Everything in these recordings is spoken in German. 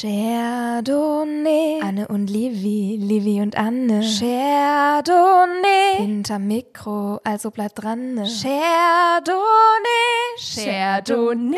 Chardonnay, Anne und Livi, Livi und Anne. Chardonnay, Hinterm Mikro, also bleibt dran. Ne? Chardonnay, Chardonnay.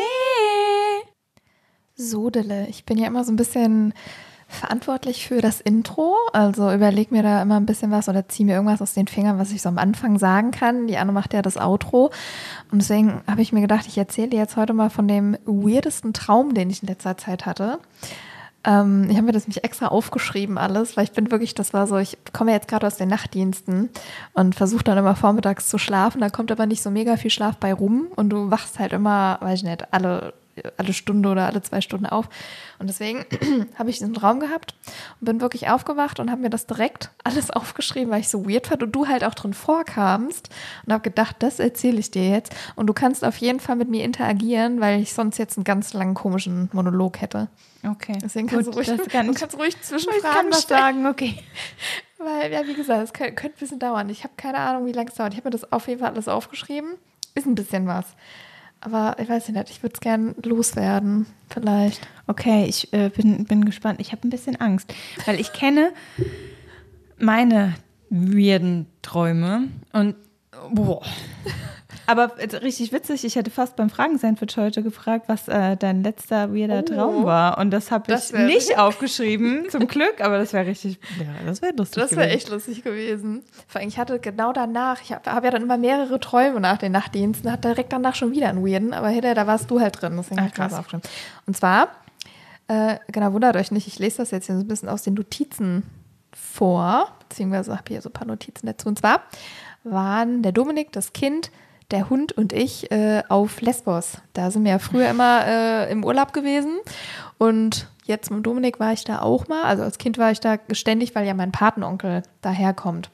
Sodele, ich bin ja immer so ein bisschen verantwortlich für das Intro, also überleg mir da immer ein bisschen was oder zieh mir irgendwas aus den Fingern, was ich so am Anfang sagen kann. Die Anne macht ja das Outro und deswegen habe ich mir gedacht, ich erzähle dir jetzt heute mal von dem weirdesten Traum, den ich in letzter Zeit hatte. Ich habe mir das nämlich extra aufgeschrieben alles, weil ich bin wirklich, das war so, ich komme jetzt gerade aus den Nachtdiensten und versuche dann immer vormittags zu schlafen, da kommt aber nicht so mega viel Schlaf bei rum und du wachst halt immer, weiß ich nicht, alle Stunde oder alle 2 Stunden auf. Und deswegen habe ich diesen Traum gehabt und bin wirklich aufgewacht und habe mir das direkt alles aufgeschrieben, weil ich so weird fand und du halt auch drin vorkamst und habe gedacht, das erzähle ich dir jetzt. Und du kannst auf jeden Fall mit mir interagieren, weil ich sonst jetzt einen ganz langen komischen Monolog hätte. Okay. Deswegen kannst du ruhig Zwischenfragen was sagen, okay. Weil, ja, wie gesagt, es könnte ein bisschen dauern. Ich habe keine Ahnung, wie lange es dauert. Ich habe mir das auf jeden Fall alles aufgeschrieben. Ist ein bisschen was. Aber ich weiß nicht, ich würde es gern loswerden, vielleicht. Okay, ich bin gespannt. Ich habe ein bisschen Angst, weil ich kenne meine weirden Träume und boah. Aber richtig witzig, ich hätte fast beim Fragen-Sandwich heute gefragt, was dein letzter weirder Traum war. Und das habe ich nicht aufgeschrieben, zum Glück, aber das wäre richtig, ja, das wäre lustig gewesen. Das wäre echt lustig gewesen. Vor allem, ich hatte genau danach, ich hab ja dann immer mehrere Träume nach den Nachtdiensten, hatte direkt danach schon wieder einen weirden, aber hinterher, da warst du halt drin, deswegen habe ich das aufgeschrieben. Und zwar, genau, wundert euch nicht, ich lese das jetzt hier so ein bisschen aus den Notizen vor, beziehungsweise habe hier so ein paar Notizen dazu. Und zwar waren der Dominik, das Kind, der Hund und ich auf Lesbos. Da sind wir ja früher immer im Urlaub gewesen. Und jetzt mit Dominik war ich da auch mal. Also als Kind war ich da ständig, weil ja mein Patenonkel daherkommt.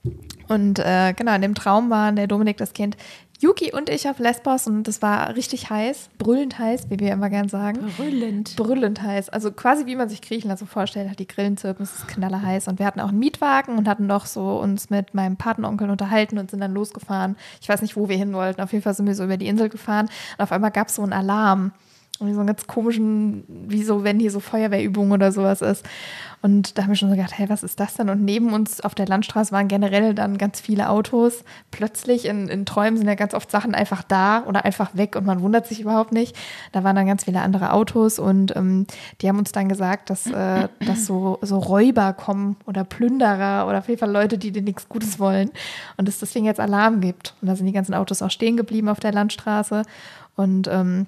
Und genau, in dem Traum waren der Dominik, das Kind, Yuki und ich auf Lesbos. Und das war richtig heiß, brüllend heiß, wie wir immer gern sagen. Brüllend heiß. Also quasi wie man sich Griechenland so vorstellt, hat die Grillen zirpen, es ist knallerheiß. Und wir hatten auch einen Mietwagen und hatten doch so uns mit meinem Patenonkel unterhalten und sind dann losgefahren. Ich weiß nicht, wo wir hin wollten. Auf jeden Fall sind wir so über die Insel gefahren. Und auf einmal gab es so einen Alarm. Und so einen ganz komischen, wie so, wenn hier so Feuerwehrübung oder sowas ist. Und da haben wir schon so gedacht, hey, was ist das denn? Und neben uns auf der Landstraße waren generell dann ganz viele Autos. Plötzlich in Träumen sind ja ganz oft Sachen einfach da oder einfach weg und man wundert sich überhaupt nicht. Da waren dann ganz viele andere Autos und die haben uns dann gesagt, dass so Räuber kommen oder Plünderer oder auf jeden Fall Leute, die dir nichts Gutes wollen. Und dass deswegen jetzt Alarm gibt. Und da sind die ganzen Autos auch stehen geblieben auf der Landstraße. Und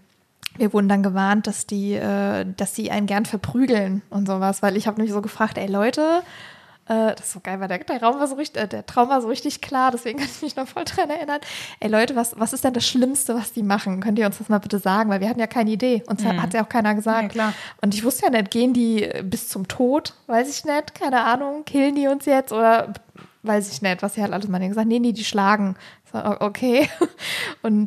wir wurden dann gewarnt, dass sie einen gern verprügeln und sowas, weil ich habe nämlich so gefragt, ey Leute, das ist so geil, weil der Traum war so richtig klar, deswegen kann ich mich noch voll dran erinnern. Ey Leute, was ist denn das Schlimmste, was die machen? Könnt ihr uns das mal bitte sagen? Weil wir hatten ja keine Idee. Uns hat ja auch keiner gesagt. Ja, klar. Und ich wusste ja nicht, gehen die bis zum Tod? Weiß ich nicht, keine Ahnung. Killen die uns jetzt oder weiß ich nicht, was sie halt alles mal gesagt. Nee, die schlagen. So, okay. Und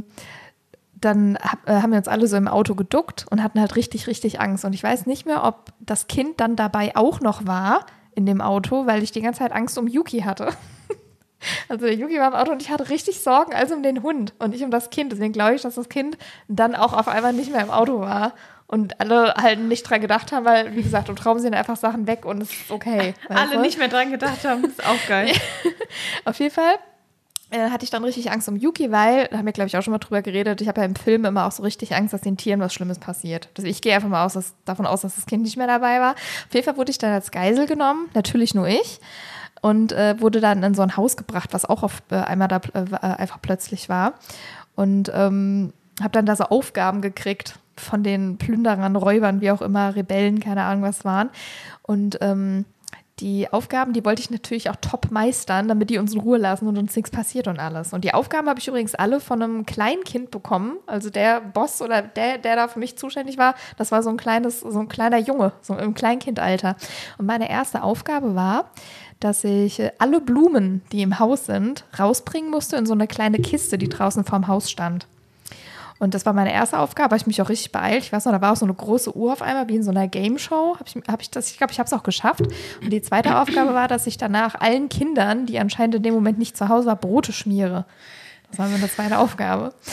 dann haben wir uns alle so im Auto geduckt und hatten halt richtig, richtig Angst. Und ich weiß nicht mehr, ob das Kind dann dabei auch noch war in dem Auto, weil ich die ganze Zeit Angst um Yuki hatte. Also der Yuki war im Auto und ich hatte richtig Sorgen, also um den Hund und nicht um das Kind. Deswegen glaube ich, dass das Kind dann auch auf einmal nicht mehr im Auto war. Und alle halt nicht dran gedacht haben, weil, wie gesagt, im Traum sind einfach Sachen weg und es ist okay. Alle nicht mehr dran gedacht haben, ist auch geil. Auf jeden Fall hatte ich dann richtig Angst um Yuki, weil, da haben wir, glaube ich, auch schon mal drüber geredet, ich habe ja im Film immer auch so richtig Angst, dass den Tieren was Schlimmes passiert. Also ich gehe einfach mal davon aus, dass das Kind nicht mehr dabei war. Auf jeden Fall wurde ich dann als Geisel genommen, natürlich nur ich, und wurde dann in so ein Haus gebracht, was auch einmal da einfach plötzlich war. Und habe dann da so Aufgaben gekriegt von den Plünderern, Räubern, wie auch immer, Rebellen, keine Ahnung was waren. Und die Aufgaben, die wollte ich natürlich auch top meistern, damit die uns in Ruhe lassen und uns nichts passiert und alles. Und die Aufgaben habe ich übrigens alle von einem Kleinkind bekommen. Also der Boss oder der da für mich zuständig war, das war so ein kleiner Junge, so im Kleinkindalter. Und meine erste Aufgabe war, dass ich alle Blumen, die im Haus sind, rausbringen musste in so eine kleine Kiste, die draußen vorm Haus stand. Und das war meine erste Aufgabe, habe ich mich auch richtig beeilt. Ich weiß noch, da war auch so eine große Uhr auf einmal, wie in so einer Game-Show. Ich glaube, ich habe es auch geschafft. Und die zweite Aufgabe war, dass ich danach allen Kindern, die anscheinend in dem Moment nicht zu Hause waren, Brote schmiere. Das war meine zweite Aufgabe.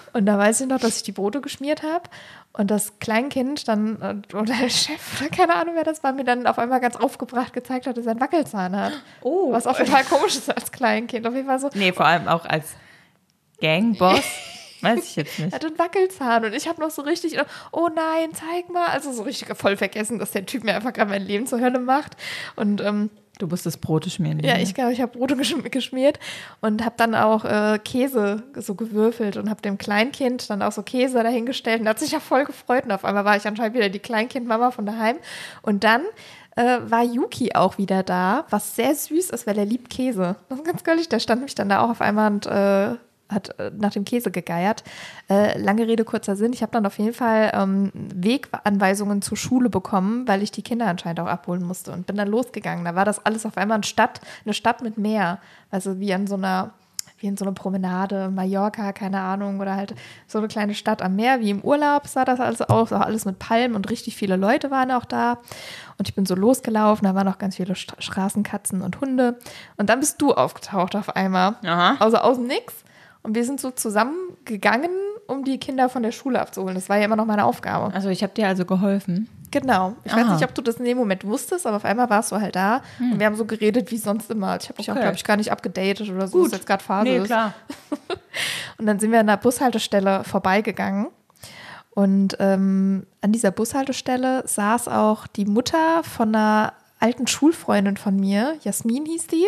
Und da weiß ich noch, dass ich die Brote geschmiert habe und das Kleinkind dann, oder der Chef, oder keine Ahnung, wer das war, mir dann auf einmal ganz aufgebracht gezeigt hat, dass er einen Wackelzahn hat. Oh. Was auch total komisch ist als Kleinkind. Auf jeden Fall so. Nee, vor allem auch als Gangboss. Weiß ich jetzt Er nicht. hat einen Wackelzahn und ich habe noch so richtig, oh nein, zeig mal. Also so richtig voll vergessen, dass der Typ mir einfach gerade mein Leben zur Hölle macht. Und Du musstest Brote schmieren. ja, ich glaube, ich habe Brote geschmiert und habe dann auch Käse so gewürfelt und habe dem Kleinkind dann auch so Käse dahingestellt und hat sich ja voll gefreut. Und auf einmal war ich anscheinend wieder die Kleinkindmama von daheim. Und dann war Yuki auch wieder da, was sehr süß ist, weil er liebt Käse. Das ist ganz goldig. Der stand mich dann da auch auf einmal und hat nach dem Käse gegeiert. Lange Rede, kurzer Sinn. Ich habe dann auf jeden Fall Weganweisungen zur Schule bekommen, weil ich die Kinder anscheinend auch abholen musste und bin dann losgegangen. Da war das alles auf einmal eine Stadt mit Meer. Also wie in so einer Promenade, Mallorca, keine Ahnung, oder halt so eine kleine Stadt am Meer, wie im Urlaub sah das also aus, auch alles mit Palmen und richtig viele Leute waren auch da. Und ich bin so losgelaufen, da waren auch ganz viele Straßenkatzen und Hunde. Und dann bist du aufgetaucht auf einmal. Aha. Also aus dem Nix. Und wir sind so zusammengegangen, um die Kinder von der Schule abzuholen. Das war ja immer noch meine Aufgabe. Also ich habe dir also geholfen. Genau. Ich weiß nicht, ob du das in dem Moment wusstest, aber auf einmal warst du halt da. Und wir haben so geredet wie sonst immer. Ich habe dich auch, glaube ich, gar nicht abgedatet oder so. Gut. Das ist jetzt gerade Phase. Nee, klar. Und dann sind wir an der Bushaltestelle vorbeigegangen. Und an dieser Bushaltestelle saß auch die Mutter von einer alten Schulfreundin von mir. Jasmin hieß die.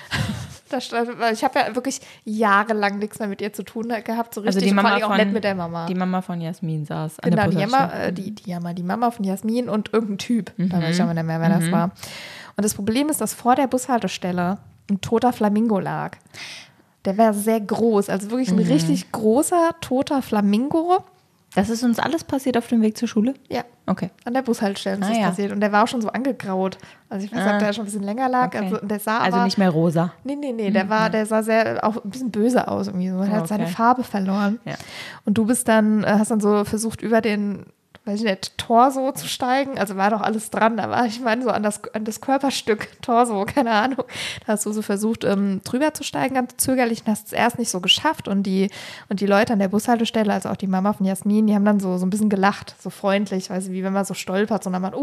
Ich habe ja wirklich jahrelang nichts mehr mit ihr zu tun gehabt, so richtig. Also die Mama vor allem auch nett mit der Mama. Die Mama von Jasmin saß an Genau, der die Mama von Jasmin und irgendein Typ. Da weiß ich auch nicht mehr, wer das war. Und das Problem ist, dass vor der Bushaltestelle ein toter Flamingo lag. Der war sehr groß, also wirklich ein richtig großer, toter Flamingo. Das ist uns alles passiert auf dem Weg zur Schule? Ja. Okay. An der Bushaltestelle ist das ja. passiert. Und der war auch schon so angegraut. Also ich weiß nicht, ob der schon ein bisschen länger lag. Okay. Also, der sah Also nicht mehr rosa. Nee, der sah sehr auch ein bisschen böse aus irgendwie so. Er hat seine Farbe verloren. Ja. Und du hast dann so versucht, über den, weiß ich nicht, Torso zu steigen. Also war doch alles dran. Aber ich meine so an das Körperstück Torso, keine Ahnung. Da hast du so versucht, drüber zu steigen, ganz zögerlich, und hast es erst nicht so geschafft. Und die Leute an der Bushaltestelle, also auch die Mama von Jasmin, die haben dann so ein bisschen gelacht, so freundlich, weiß ich, wie wenn man so stolpert, so dann man,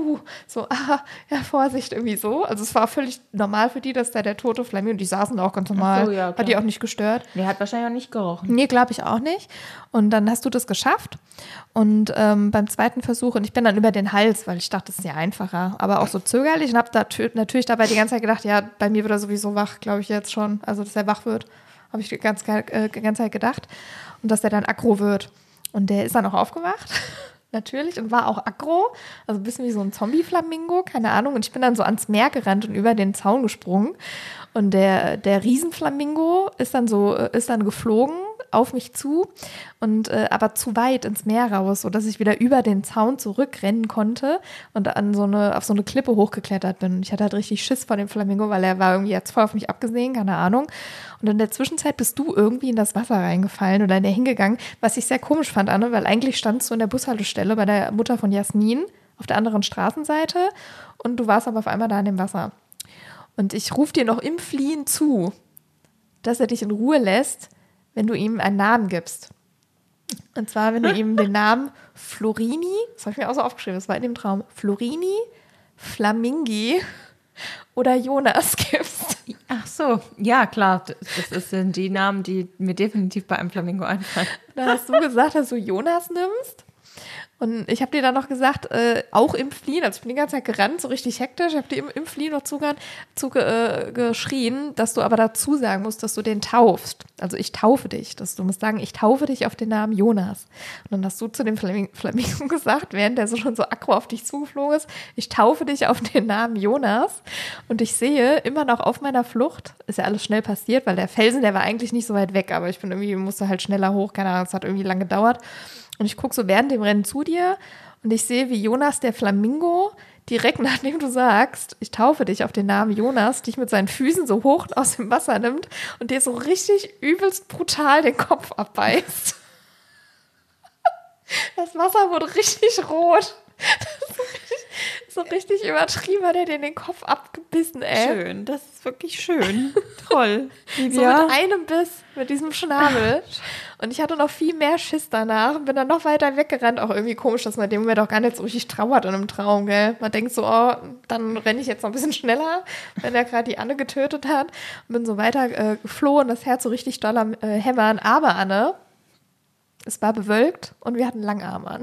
ja, Vorsicht, irgendwie so. Also es war völlig normal für die, dass da der tote Flamingo, und die saßen auch ganz normal, Ach so, ja, hat die auch nicht gestört. Nee, hat wahrscheinlich auch nicht gerochen. Nee, glaube ich auch nicht. Und dann hast du das geschafft. Und beim zweiten Versuch, und ich bin dann über den Hals, weil ich dachte, das ist ja einfacher, aber auch so zögerlich, und habe natürlich dabei die ganze Zeit gedacht, ja, bei mir wird er sowieso wach, glaube ich jetzt schon. Also, dass er wach wird, habe ich die ganze Zeit gedacht. Und dass der dann aggro wird. Und der ist dann auch aufgewacht, natürlich, und war auch aggro, also ein bisschen wie so ein Zombie-Flamingo, keine Ahnung. Und ich bin dann so ans Meer gerannt und über den Zaun gesprungen. Und der Riesenflamingo ist dann geflogen auf mich zu, und aber zu weit ins Meer raus, sodass ich wieder über den Zaun zurückrennen konnte und auf so eine Klippe hochgeklettert bin. Und ich hatte halt richtig Schiss vor dem Flamingo, weil er war irgendwie jetzt voll auf mich abgesehen, keine Ahnung. Und in der Zwischenzeit bist du irgendwie in das Wasser reingefallen oder in der hingegangen, was ich sehr komisch fand, Anne, weil eigentlich standst du in der Bushaltestelle bei der Mutter von Jasmin auf der anderen Straßenseite und du warst aber auf einmal da in dem Wasser. Und ich rufe dir noch im Fliehen zu, dass er dich in Ruhe lässt, wenn du ihm einen Namen gibst. Und zwar, wenn du ihm den Namen Florini, das habe ich mir auch so aufgeschrieben, das war in dem Traum, Florini, Flamingi oder Jonas gibst. Ach so, ja klar, das sind die Namen, die mir definitiv bei einem Flamingo einfallen. Da hast du gesagt, dass du Jonas nimmst. Und ich habe dir dann noch gesagt, auch im Fliehen, also ich bin die ganze Zeit gerannt, so richtig hektisch, ich habe dir im Fliehen noch geschrien, dass du aber dazu sagen musst, dass du den taufst. Also ich taufe dich, du musst sagen, ich taufe dich auf den Namen Jonas. Und dann hast du zu dem Flamingo gesagt, während der so schon so aggro auf dich zugeflogen ist, ich taufe dich auf den Namen Jonas. Und ich sehe immer noch auf meiner Flucht, ist ja alles schnell passiert, weil der Felsen, der war eigentlich nicht so weit weg, aber musste halt schneller hoch, keine Ahnung, es hat irgendwie lang gedauert. Und ich gucke so während dem Rennen zu dir und ich sehe, wie Jonas, der Flamingo, direkt nachdem du sagst, ich taufe dich auf den Namen Jonas, dich mit seinen Füßen so hoch aus dem Wasser nimmt und dir so richtig übelst brutal den Kopf abbeißt. Das Wasser wurde richtig rot. Das So richtig übertrieben hat er dir den Kopf abgebissen, ey. Schön, das ist wirklich schön. Toll. So Livia. mit einem Biss, mit diesem Schnabel. Und ich hatte noch viel mehr Schiss danach und bin dann noch weiter weggerannt. Auch irgendwie komisch, dass man in dem Moment auch gar nicht so richtig trauert in einem Traum, gell? Man denkt so, oh, dann renne ich jetzt noch ein bisschen schneller, wenn er gerade die Anne getötet hat. Und bin so weiter geflohen, das Herz so richtig doll am Hämmern. Aber, Anne, es war bewölkt und wir hatten Langarm an.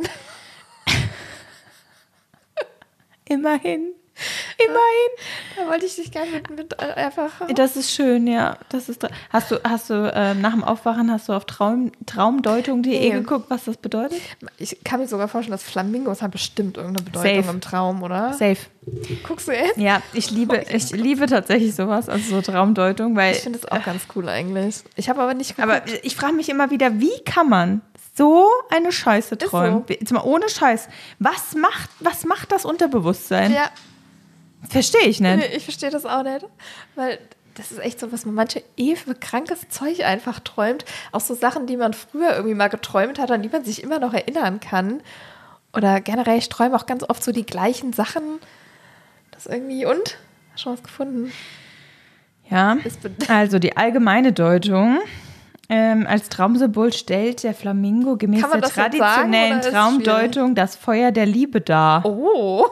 Immerhin. Da wollte ich dich gerne mit einfach... Das ist schön, ja. Das ist, hast du nach dem Aufwachen auf Traumdeutung.de geguckt, was das bedeutet? Ich kann mir sogar vorstellen, dass Flamingos haben bestimmt irgendeine Bedeutung Safe. im Traum, oder? Safe. Guckst du jetzt? Ja, ich liebe tatsächlich sowas, also so Traumdeutung, weil Ich finde das auch ganz cool eigentlich. Ich habe aber nicht geguckt. aber ich frage mich immer wieder, wie kann man so eine Scheiße träumen? so. Jetzt mal ohne Scheiß. Was macht das Unterbewusstsein? Ja, Verstehe ich nicht. nee, ich verstehe das auch nicht. Weil das ist echt so, was man manche für krankes Zeug einfach träumt. Auch so Sachen, die man früher irgendwie mal geträumt hat, an die man sich immer noch erinnern kann. Oder generell, ich träume auch ganz oft so die gleichen Sachen. Das irgendwie, und? Schon was gefunden? Ja, also die allgemeine Deutung. Als Traumsymbol stellt der Flamingo gemäß Kann man der das jetzt sagen, traditionellen oder ist Traumdeutung das Feuer der Liebe dar. Oh.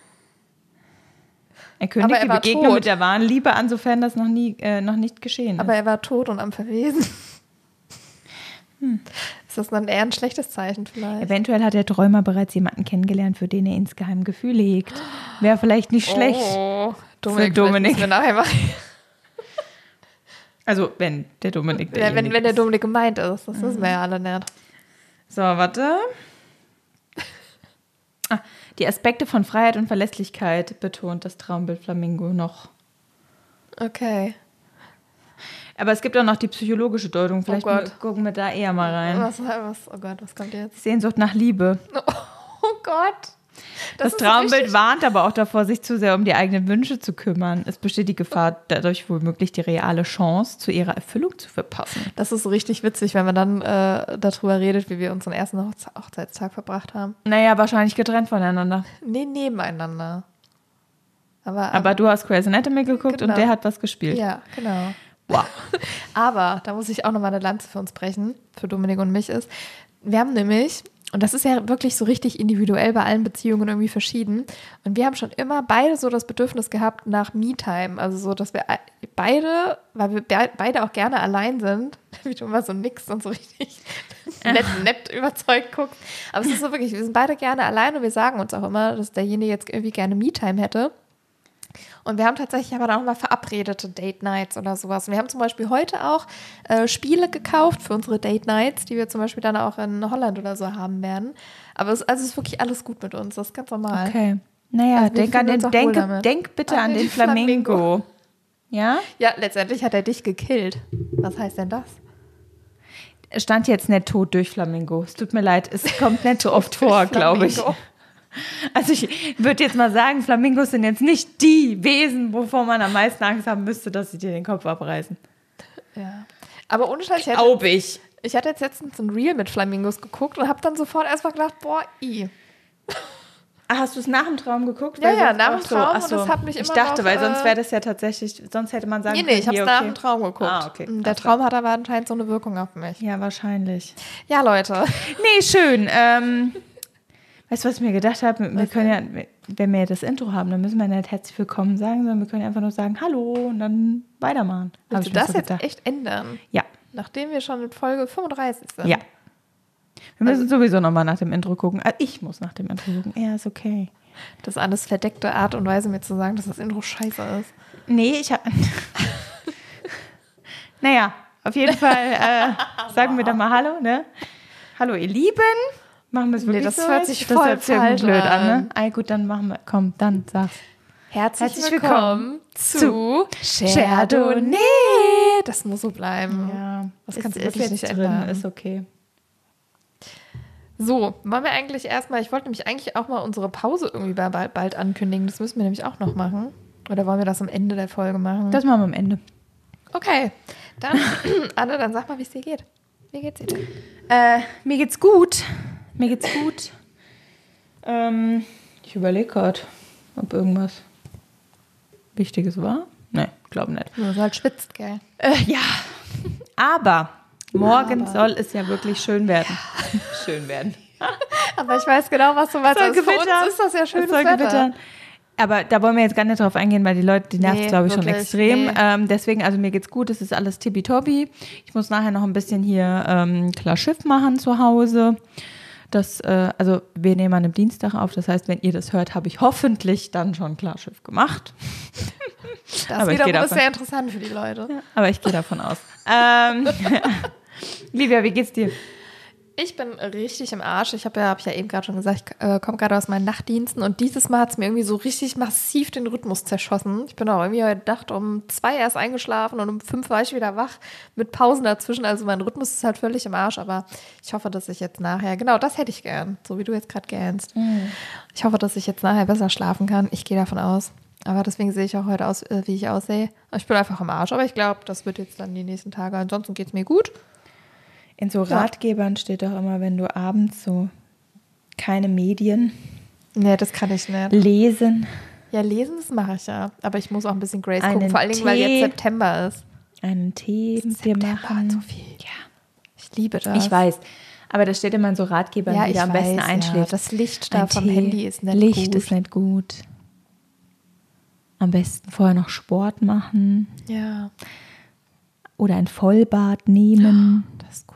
Er kündigt Aber er die war Begegnung tot. mit der wahren Liebe an, sofern das noch nicht geschehen Aber ist. er war tot und am Verwesen. Ist das dann eher ein schlechtes Zeichen vielleicht? Eventuell hat der Träumer bereits jemanden kennengelernt, für den er insgeheim Gefühle hegt. Wäre vielleicht nicht schlecht. Oh, Dominik. Dominik. Wir nachher machen. Also, wenn der Dominik Ja, wenn derjenige der ist. Dominik gemeint ist. Das wissen wir ja alle nicht. So, warte. Die Aspekte von Freiheit und Verlässlichkeit betont das Traumbild Flamingo noch. Okay. Aber es gibt auch noch die psychologische Deutung. Vielleicht Gott. gucken wir da eher mal rein. Oh Gott, was kommt jetzt? Sehnsucht nach Liebe. Oh Gott. Das ist Traumbild richtig- warnt aber auch davor, sich zu sehr um die eigenen Wünsche zu kümmern. Es besteht die Gefahr, dadurch womöglich die reale Chance zu ihrer Erfüllung zu verpassen. Das ist so richtig witzig, wenn man dann darüber redet, wie wir unseren ersten Hochzeitstag verbracht haben. Naja, wahrscheinlich getrennt voneinander. Nee, nebeneinander. Aber du hast Grey's Anatomy geguckt Genau. und der hat was gespielt. Ja, genau. Wow. Aber da muss ich auch nochmal eine Lanze für uns brechen, für Dominik und mich ist. Wir haben nämlich, und das ist ja wirklich so richtig individuell bei allen Beziehungen irgendwie verschieden, und wir haben schon immer beide so das Bedürfnis gehabt nach Me-Time. Also so, dass wir beide, weil wir beide auch gerne allein sind, wie du immer so nix und so richtig nett überzeugt guckst. Aber es ist so wirklich, wir sind beide gerne allein und wir sagen uns auch immer, dass derjenige jetzt irgendwie gerne Me-Time hätte. Und wir haben tatsächlich aber dann auch mal verabredete Date-Nights oder sowas. Und wir haben zum Beispiel heute auch Spiele gekauft für unsere Date-Nights, die wir zum Beispiel dann auch in Holland oder so haben werden. Aber es ist wirklich alles gut mit uns. Das ist ganz normal. Okay. Naja, Also wir fühlen uns auch wohl damit. denk bitte An an den den Flamingo. Ja? Ja, letztendlich hat er dich gekillt. Was heißt denn das? Er stand jetzt nicht tot durch Flamingo. Es tut mir leid, es kommt nicht so oft vor, glaube ich. Flamingo. Also ich würde jetzt mal sagen, Flamingos sind jetzt nicht die Wesen, wovor man am meisten Angst haben müsste, dass sie dir den Kopf abreißen. Ja. Aber ohne Scheiß, Glaube ich. ich hatte jetzt letztens ein Reel mit Flamingos geguckt und habe dann sofort erstmal gedacht, boah, Ach, hast du es nach dem Traum geguckt? Ja, Weil ja, sonst- nach dem ach so, Traum, ach so. und das hat mich Ich immer dachte, noch, weil sonst wäre das ja tatsächlich, sonst hätte man sagen Nee, ich habe es hier, nach okay. dem Traum geguckt. Ah, okay. Der Ach so. Traum hat aber anscheinend so eine Wirkung auf mich. Ja, wahrscheinlich. Ja, Leute. Nee, schön. Weißt du, was ich mir gedacht habe? Wir können ja, wenn wir das Intro haben, dann müssen wir nicht herzlich willkommen sagen, sondern wir können einfach nur sagen Hallo und dann weitermachen. Hab Willst ich du mir das so jetzt gedacht. echt ändern? Ja, Nachdem wir schon in Folge 35 sind. ja. Wir müssen sowieso nochmal nach dem Intro gucken. Ich muss nach dem Intro gucken. Ja, ist okay. Das ist alles verdeckte Art und Weise, mir zu sagen, dass das Intro scheiße ist. Nee, ich habe... Naja, auf jeden Fall sagen wir doch mal Hallo, ne? Hallo, ihr Lieben. Machen wir es wirklich das so hört jetzt? sich Das voll hört sich irgendwie falsch blöd an, ne? an. Ah, gut, dann machen wir... Komm, dann sag's. Herzlich willkommen zu Chardonnay. Das muss so bleiben. Ja, Das es kannst du ist wirklich jetzt nicht drin, ändern. ist okay. So, wollen wir eigentlich erstmal, ich wollte nämlich eigentlich auch mal unsere Pause irgendwie bald ankündigen. Das müssen wir nämlich auch noch machen. Oder wollen wir das am Ende der Folge machen? Das machen wir am Ende. Okay, dann, Anne, dann sag mal, wie es dir geht. Wie geht's dir denn? Mir geht's gut. Ich überlege gerade. ob irgendwas Wichtiges war. Nee, glaube nicht. Nur so halt schwitzt, gell? Ja, aber morgen soll es ja wirklich schön werden. Ja. Schön werden. Aber ich weiß genau, was du meinst. Also für uns ist das ja schönes Wetter. Aber da wollen wir jetzt gar nicht drauf eingehen, weil die Leute, die nervt glaube ich, wirklich, schon extrem. Nee. Deswegen, also mir geht's gut, es ist alles tippitoppi. Ich muss nachher noch ein bisschen hier klar Schiff machen zu Hause. Also wir nehmen an einem Dienstag auf, das heißt, wenn ihr das hört, habe ich hoffentlich dann schon Klarschiff gemacht. Das wiederum ist sehr interessant für die Leute. Ja, aber ich gehe davon aus. Livia, wie geht's dir? Ich bin richtig im Arsch. Ich habe ja eben gerade schon gesagt, ich komme gerade aus meinen Nachtdiensten und dieses Mal hat es mir irgendwie so richtig massiv den Rhythmus zerschossen. Ich bin auch irgendwie heute Nacht um 2 erst eingeschlafen und um 5 war ich wieder wach mit Pausen dazwischen. Also mein Rhythmus ist halt völlig im Arsch, aber ich hoffe, dass ich jetzt nachher, genau das hätte ich gern, so wie du jetzt gerade gähnst. Ich hoffe, dass ich jetzt nachher besser schlafen kann. Ich gehe davon aus. Aber deswegen sehe ich auch heute aus, wie ich aussehe. Ich bin einfach im Arsch, aber ich glaube, das wird jetzt dann die nächsten Tage. Ansonsten geht es mir gut. In so Ratgebern steht doch immer, wenn du abends so keine Medien das kann ich nicht. Lesen. Ja, lesen, das mache ich ja. Aber ich muss auch ein bisschen Grace gucken, vor allen Dingen, weil jetzt September ist. Einen Tee mit dir machen. So viel. Ja. Ich liebe das. Ich weiß. Aber das steht immer in so Ratgebern, wie du am besten einschläfst. Ja. Das Licht da vom Handy ist nicht gut. Licht ist nicht gut. Am besten vorher noch Sport machen. Ja. Oder ein Vollbad nehmen. Das ist gut.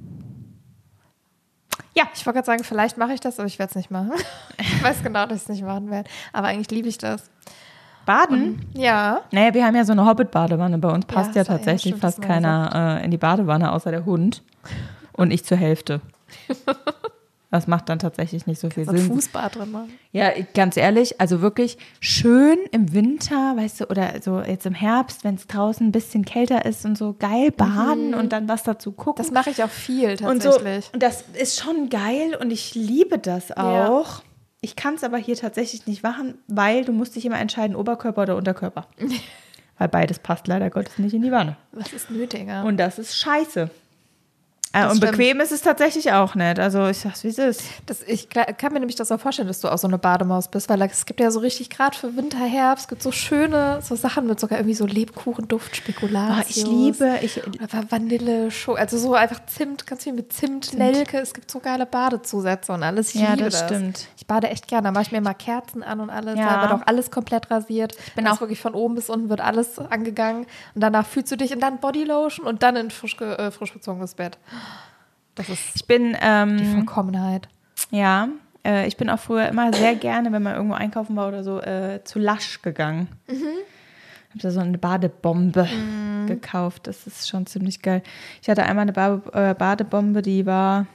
Ja. Ich wollte gerade sagen, vielleicht mache ich das, aber ich werde es nicht machen. Ich weiß genau, dass ich es nicht machen werde. Aber eigentlich liebe ich das. Baden? Ja. Naja, wir haben ja so eine Hobbit-Badewanne. Bei uns passt ja tatsächlich fast keiner in die Badewanne, außer der Hund. Und ich zur Hälfte. Das macht dann tatsächlich nicht so viel Sinn. Ein Fußbad drin machen. Ja, ganz ehrlich, also wirklich schön im Winter, weißt du, oder so jetzt im Herbst, wenn es draußen ein bisschen kälter ist und so geil baden und dann was dazu gucken. Das mache ich auch viel tatsächlich. Und das ist schon geil und ich liebe das auch. Ja. Ich kann es aber hier tatsächlich nicht machen, weil du musst dich immer entscheiden, Oberkörper oder Unterkörper. Weil beides passt leider Gottes nicht in die Wanne. Was ist nötiger? Und das ist scheiße. Und bequem ist es tatsächlich auch nicht. Also ich sag's, wie es ist. Ich kann mir nämlich das auch vorstellen, dass du auch so eine Bademaus bist, weil es gibt ja so richtig, gerade für Winter, Herbst, gibt so schöne so Sachen mit sogar irgendwie so Lebkuchenduft, Spekulatius. Ich liebe. Oder Vanille, also so einfach Zimt, ganz viel mit Zimt, Nelke. Es gibt so geile Badezusätze und alles. Ich liebe das. Stimmt. Ich bade echt gerne. Da mache ich mir mal Kerzen an und alles. Da wird auch alles komplett rasiert. Ich bin auch wirklich von oben bis unten wird alles angegangen. Und danach fühlst du dich in dann Bodylotion und dann in frisch bezogenes Bett. Das ist die Vollkommenheit. Ja, ich bin auch früher immer sehr gerne, wenn man irgendwo einkaufen war oder so, zu Lush gegangen. Ich habe da so eine Badebombe gekauft. Das ist schon ziemlich geil. Ich hatte einmal eine Badebombe, die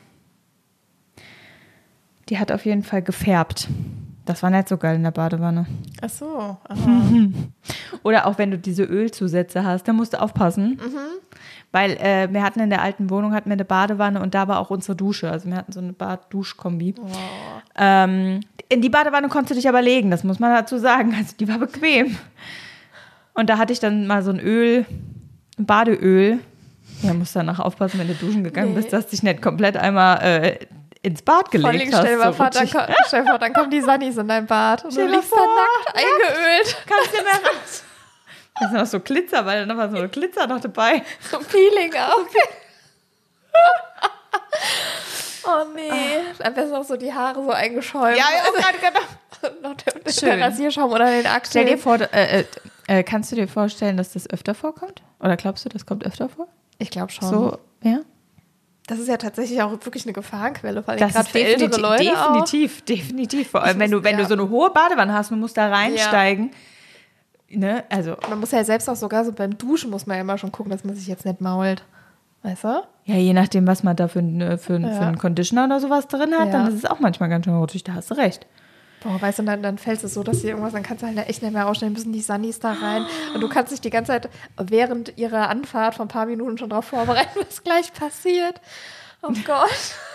hat auf jeden Fall gefärbt. Das war nicht so geil in der Badewanne. Ach so. Oder auch wenn du diese Ölzusätze hast, dann musst du aufpassen. Weil wir hatten in der alten Wohnung eine Badewanne und da war auch unsere Dusche. Also wir hatten so eine Bad-Dusch-Kombi. Oh. In die Badewanne konntest du dich aber legen, das muss man dazu sagen. Also die war bequem. Und da hatte ich dann mal so ein Badeöl. Ja, musst danach aufpassen, wenn du duschen gegangen bist, dass du dich nicht komplett einmal ins Bad gelegt hast. Stell dir vor, dann kommen die Sunnies in dein Bad und du liegst da nackt eingeölt. Kannst du mehr raus. Da ist noch so Glitzer, weil dann war so ein Glitzer noch dabei. So ein Peeling auch. Oh nee. Dann wärst du auch so die Haare so eingeschäumt. Ja, ich habe gerade gedacht. Noch der Rasierschaum oder den Achseln. Stell dir vor, kannst du dir vorstellen, dass das öfter vorkommt? Oder glaubst du, das kommt öfter vor? Ich glaube schon. So, ja. Das ist ja tatsächlich auch wirklich eine Gefahrenquelle, vor allem gerade für ältere Leute. Definitiv. Vor allem, wenn du so eine hohe Badewanne hast und musst da reinsteigen. Ja. Ne? Also. Man muss ja selbst auch sogar so beim Duschen muss man ja immer schon gucken, dass man sich jetzt nicht mault. Weißt du? Ja, je nachdem, was man da für einen Conditioner oder sowas drin hat, dann ist es auch manchmal ganz schön rutschig. Da hast du recht. Boah, weißt du, dann fällt es so, dass hier irgendwas, dann kannst du halt echt nicht mehr ausstellen, müssen die Sunnies da rein. Und du kannst dich die ganze Zeit während ihrer Anfahrt von ein paar Minuten schon darauf vorbereiten, was gleich passiert. Oh Gott.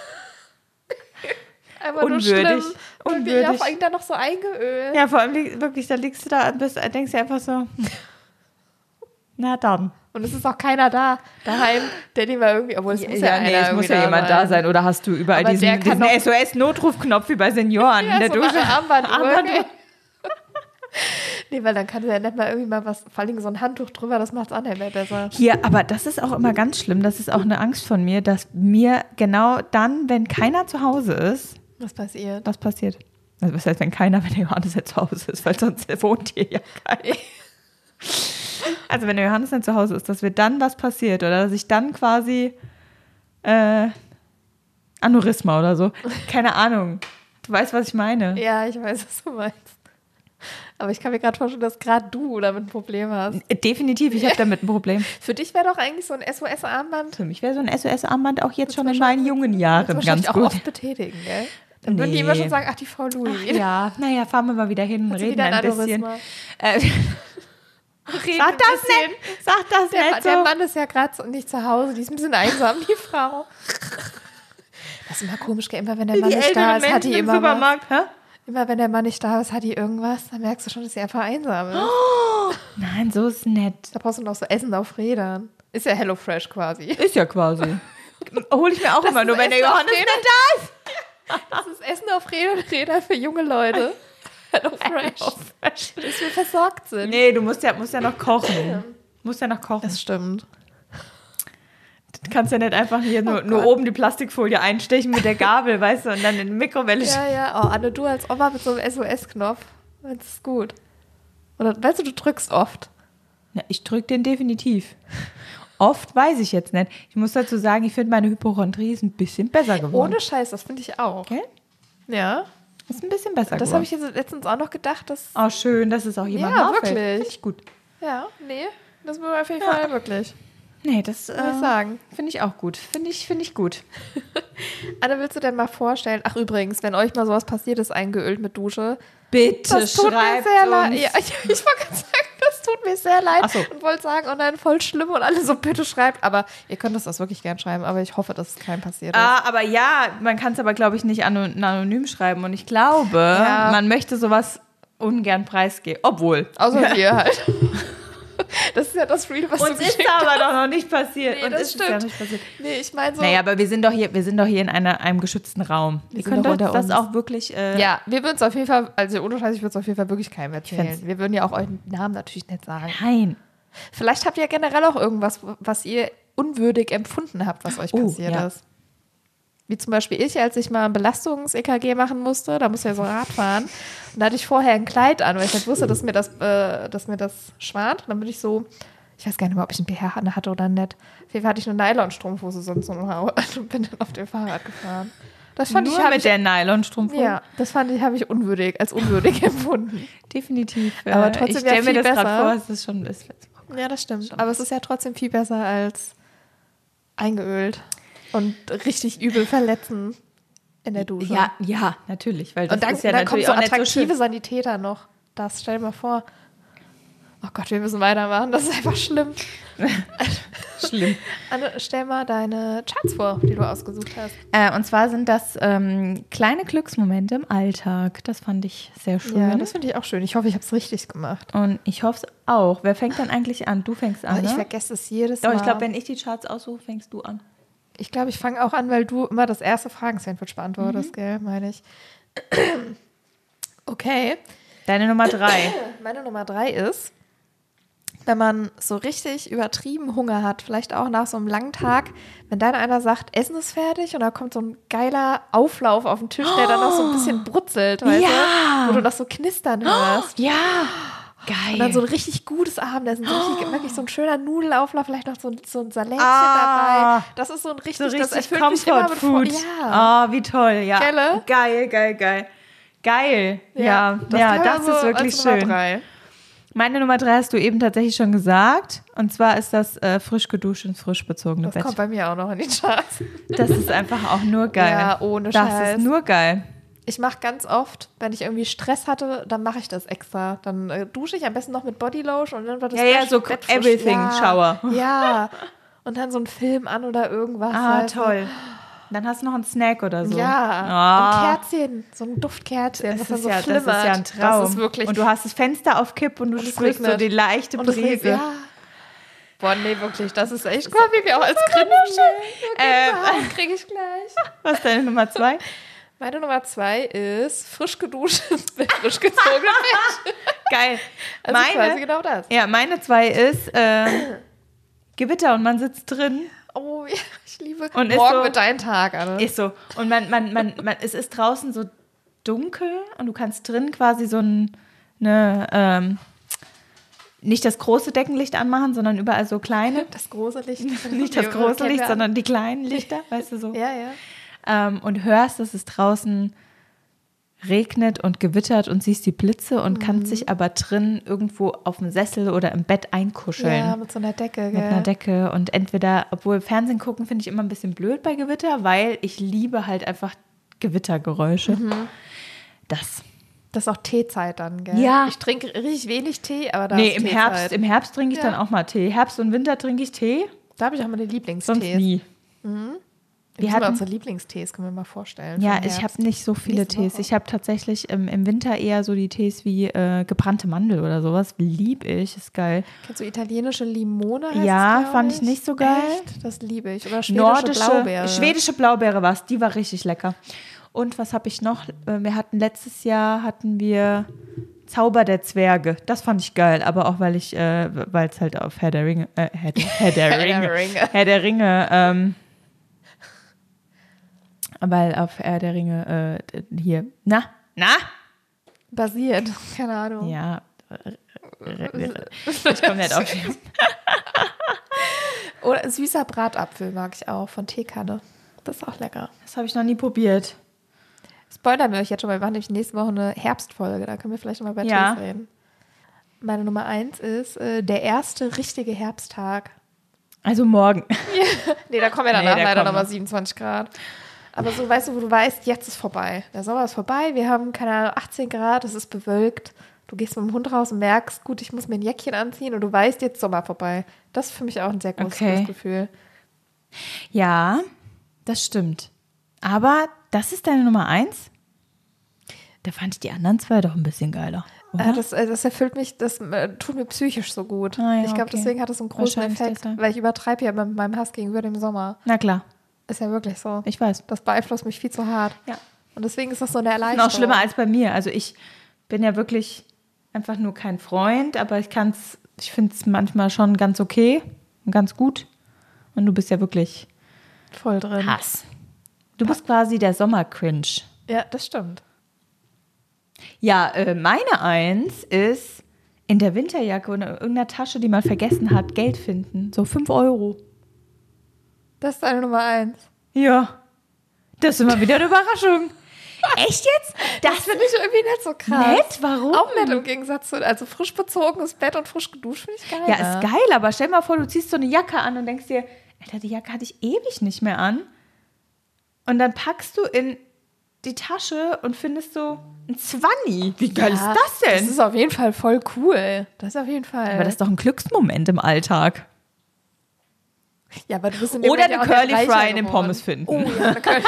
Einfach unwürdig. Nur schlimm. Unwürdig. Ja, vor allem dann noch so eingeölt. Ja, vor allem wirklich, da liegst du da und denkst dir einfach so, na dann. Und es ist auch keiner da, daheim, der die mal irgendwie, obwohl es muss ja einer es muss ja jemand da sein. Oder hast du überall diesen SOS-Notrufknopf wie bei Senioren in der Dusche? Armbanduhr. Nee, weil dann kann ja nicht mal irgendwie mal was, vor allem so ein Handtuch drüber, das macht's auch nicht mehr besser. Hier, aber das ist auch immer ganz schlimm. Das ist auch eine Angst von mir, dass mir genau dann, wenn keiner zu Hause ist, Was passiert? was passiert. Also was heißt, wenn der Johannes nicht zu Hause ist, weil sonst wohnt hier ja keiner. Also wenn der Johannes nicht zu Hause ist, dass mir dann was passiert oder dass ich dann quasi Aneurysma oder so. Keine Ahnung. Du weißt, was ich meine. Ja, ich weiß, was du meinst. Aber ich kann mir gerade vorstellen, dass gerade du damit ein Problem hast. Definitiv, ich habe damit ein Problem. Für dich wäre doch eigentlich so ein SOS-Armband. Für mich wäre so ein SOS-Armband auch jetzt schon in meinen jungen Jahren ganz auch gut. oft betätigen, gell? Dann würden die immer schon sagen, ach, die Frau Louis. Ach, ja, naja, fahren wir mal wieder hin und reden ein bisschen. Sag das nicht. Sag das nicht so. Der Mann ist ja gerade nicht zu Hause, die ist ein bisschen einsam, die Frau. Das ist immer komisch, gell? Immer wenn der Mann nicht da ist, hat die immer Supermarkt, hä? Immer wenn der Mann nicht da ist, hat die irgendwas, dann merkst du schon, dass sie einfach einsam ist. Oh, nein, so ist nett. Da brauchst du noch so Essen auf Rädern. Ist ja HelloFresh quasi. Ist ja quasi. Hol ich mir auch immer nur, wenn der Johannes nicht da ist. Das ist Essen auf Rädern für junge Leute. HelloFresh. Bis wir versorgt sind. Nee, du musst ja noch kochen. Das stimmt. Du kannst ja nicht einfach hier nur oben die Plastikfolie einstechen mit der Gabel, weißt du, und dann in die Mikrowelle. Ja. Oh, Anne, du als Oma mit so einem SOS-Knopf. Das ist gut. Oder weißt du drückst oft. Ja, ich drücke den definitiv. Oft weiß ich jetzt nicht. Ich muss dazu sagen, ich finde, meine Hypochondrie ist ein bisschen besser geworden. Ohne Scheiß, das finde ich auch. Okay? Ja. Ist ein bisschen besser geworden. Das habe ich jetzt letztens auch noch gedacht. Dass oh, schön, dass es auch jemand ja, auffällt. wirklich. Finde ich gut. Ja, nee, das war auf jeden Fall wirklich. Nee, das Muss ich sagen. Finde ich auch gut. Finde ich gut. Anne, willst du denn mal vorstellen? Ach, übrigens, wenn euch mal sowas passiert ist, eingeölt mit Dusche. Bitte das tut mir sehr leid. Ja, ich wollte gerade sagen, das tut mir sehr leid. Ach so. Und wollte sagen, oh nein, voll schlimm und alle so, bitte schreibt. Aber ihr könnt das wirklich gern schreiben, aber ich hoffe, dass es keinem passiert ist. Aber ja, man kann es aber, glaube ich, nicht anonym schreiben. Und ich glaube, man möchte sowas ungern preisgeben. Obwohl. Außer wir halt. Das ist ja das Real, was uns du ist aber doch noch nicht passiert. Nee, das stimmt. Ja nicht passiert. Nee, ich meine so. Naja, aber wir sind doch hier in einem geschützten Raum. Wir können doch das auch wirklich. Ja, wir würden es auf jeden Fall, also ohne Scheiß, ich würde es auf jeden Fall wirklich keinem erzählen. Wir würden ja auch euren Namen natürlich nicht sagen. Nein. Vielleicht habt ihr generell auch irgendwas, was ihr unwürdig empfunden habt, was euch passiert ist. Wie zum Beispiel ich, als ich mal ein Belastungs-EKG machen musste, da musste ich ja so Rad fahren. Und da hatte ich vorher ein Kleid an, weil ich nicht wusste, dass mir das schwant. Und dann bin ich so, ich weiß gar nicht mehr, ob ich einen BH hatte oder nicht. Auf jeden Fall hatte ich eine Nylonstrumpfhose sonst noch und bin dann auf dem Fahrrad gefahren. Das fand Nur mit der Nylonstrumpfhose? Ja, das fand ich, habe ich als unwürdig empfunden. Definitiv. Aber trotzdem ich stelle mir das gerade vor, es ist schon ja, das stimmt. Aber es ist ja trotzdem viel besser als eingeölt. Und richtig übel verletzen in der Dusche. Ja, natürlich. Weil das und dann, ist ja dann natürlich kommen so auch nicht so attraktive schön. Sanitäter noch. Das stell dir mal vor. Oh Gott, wir müssen weitermachen. Das ist einfach schlimm. Schlimm. Anne, stell mal deine Charts vor, die du ausgesucht hast. Und zwar sind das kleine Glücksmomente im Alltag. Das fand ich sehr schön. Ja, das finde ich auch schön. Ich hoffe, ich habe es richtig gemacht. Und ich hoffe es auch. Wer fängt dann eigentlich an? Du fängst an, Ich ne? vergesse es jedes Mal. Doch, ich glaube, wenn ich die Charts aussuche, fängst du an. Ich glaube, ich fange auch an, weil du immer das erste Fragen-Sandwich beantwortest, gell, meine ich. Okay. Deine Nummer 3. Meine Nummer 3 ist, wenn man so richtig übertrieben Hunger hat, vielleicht auch nach so einem langen Tag, wenn dann einer sagt, Essen ist fertig und da kommt so ein geiler Auflauf auf den Tisch, der dann noch so ein bisschen brutzelt, weißt du? Wo du noch so knistern hörst. Ja. Geil. Und dann so ein richtig gutes Abendessen, so richtig, wirklich so ein schöner Nudelauflauf, vielleicht noch so ein Salätchen dabei. Das ist so ein richtig, das erfüllt mich immer mit Food. Ja. Wie toll, ja. Gelle? Geil. Ja, das ist wirklich schön. 3. Meine Nummer 3 hast du eben tatsächlich schon gesagt. Und zwar ist das frisch geduscht und frisch bezogene Bett. Das kommt bei mir auch noch in die Charts. Das ist einfach auch nur geil. Ja, ohne Scheiß. Das ist nur geil. Ich mache ganz oft, wenn ich irgendwie Stress hatte, dann mache ich das extra. Dann dusche ich am besten noch mit Bodylotion und dann wird das Bett so Everything Shower. Ja, und dann so ein Film an oder irgendwas. Toll. Dann hast du noch einen Snack oder so. Ja, ein Kerzchen, so ein Duftkerzchen. Das ist ja ein Traum. Das ist wirklich. Und du hast das Fenster auf Kipp und du spürst so die leichte Brise. Ja. Boah, nee, wirklich, das ist echt. Guck mal, wie wir auch als Grinsen kriege ich gleich. Was ist deine Nummer 2? Meine Nummer 2 ist frisch geduscht mit frisch gezogenem Bett. Geil. Also quasi genau das. Ja, meine 2 ist Gewitter und man sitzt drin. Oh ja, ich liebe. Und morgen so, wird dein Tag, Anne. Ist so. Und es ist draußen so dunkel und du kannst drin quasi so nicht das große Deckenlicht anmachen, sondern überall so kleine. Das große Licht. Nicht das große Licht, sondern die kleinen Lichter, weißt du so. Ja, ja. Und hörst, dass es draußen regnet und gewittert und siehst die Blitze und kannst dich aber drin irgendwo auf dem Sessel oder im Bett einkuscheln. Ja, mit so einer Decke. Mit einer Decke und entweder, obwohl Fernsehen gucken finde ich immer ein bisschen blöd bei Gewitter, weil ich liebe halt einfach Gewittergeräusche. Das ist auch Teezeit dann, gell? Ja. Ich trinke richtig wenig Tee, aber da Nee, ist im Herbst trinke ich dann auch mal Tee. Herbst und Winter trinke ich Tee, Da habe ich auch meine Lieblingstees. sonst nie. Wir hatten unsere Lieblingstees, können wir mal vorstellen. Ja, vom ich Herbst. habe nicht so viele Nächste Tees. Woche. Ich habe tatsächlich im Winter eher so die Tees wie gebrannte Mandel oder sowas. Lieb ich, ist geil. Kennst du italienische Limone? heißt Ja, es, glaub fand ich nicht so geil. Echt? Das liebe ich. Oder schwedische Blaubeere war es, die war richtig lecker. Und was habe ich noch? Letztes Jahr hatten wir Zauber der Zwerge. Das fand ich geil, aber auch weil es halt auf Herr der Ringe, weil auf Herr der Ringe hier, na? Basiert. Keine Ahnung. Ja, ich komme nicht auf die. Oder süßer Bratapfel mag ich auch von Teekanne. Das ist auch lecker. Das habe ich noch nie probiert. Spoilern wir euch jetzt schon, weil wir machen nämlich nächste Woche eine Herbstfolge. Da können wir vielleicht nochmal bei Tees reden. Meine Nummer 1 ist der erste richtige Herbsttag. Also morgen. Nee, da kommen ja danach der leider kommt nochmal noch. 27 Grad. Aber so, weißt du, wo du weißt, jetzt ist vorbei. Der Sommer ist vorbei, wir haben, keine Ahnung, 18 Grad, es ist bewölkt. Du gehst mit dem Hund raus und merkst, gut, ich muss mir ein Jäckchen anziehen und du weißt, jetzt ist Sommer vorbei. Das ist für mich auch ein sehr großes Gefühl. Ja, das stimmt. Aber das ist deine Nummer 1? Da fand ich die anderen 2 doch ein bisschen geiler. Oder? Das erfüllt mich, das tut mir psychisch so gut. Ah, ja, ich glaube, okay. deswegen hat es so einen großen Wahrscheinlich Effekt, deshalb. weil ich übertreibe ja mit meinem Hass gegenüber dem Sommer. Na klar, Ist ja wirklich so. ich weiß. Das beeinflusst mich viel zu hart. Ja. Und deswegen ist das so eine Das ist Erleichterung. noch schlimmer als bei mir. Also ich bin ja wirklich einfach nur kein Freund, aber ich finde es manchmal schon ganz okay und ganz gut. Und du bist ja wirklich voll drin. Hass. Du bist quasi der Sommer-Cringe. Ja, das stimmt. Ja, meine 1 ist in der Winterjacke oder irgendeiner Tasche, die man vergessen hat, Geld finden. So 5 €. Das ist deine Nummer 1. Ja. Das ist immer wieder eine Überraschung. Echt jetzt? Das finde ich irgendwie nicht so krass. Nett? Warum? Auch nett im Gegensatz zu, also frisch bezogenes Bett und frisch geduscht finde ich geil. Ja, ist geil, aber stell mal vor, du ziehst so eine Jacke an und denkst dir, Alter, die Jacke hatte ich ewig nicht mehr an. Und dann packst du in die Tasche und findest so ein 20. Wie geil ist das denn? Das ist auf jeden Fall voll cool. Das ist auf jeden Fall. Aber das ist doch ein Glücksmoment im Alltag. Ja, aber du bist in dem Oder Moment eine ja auch Curly nicht reicher Fry in den geworden. Pommes finden. Oh ja, eine Curly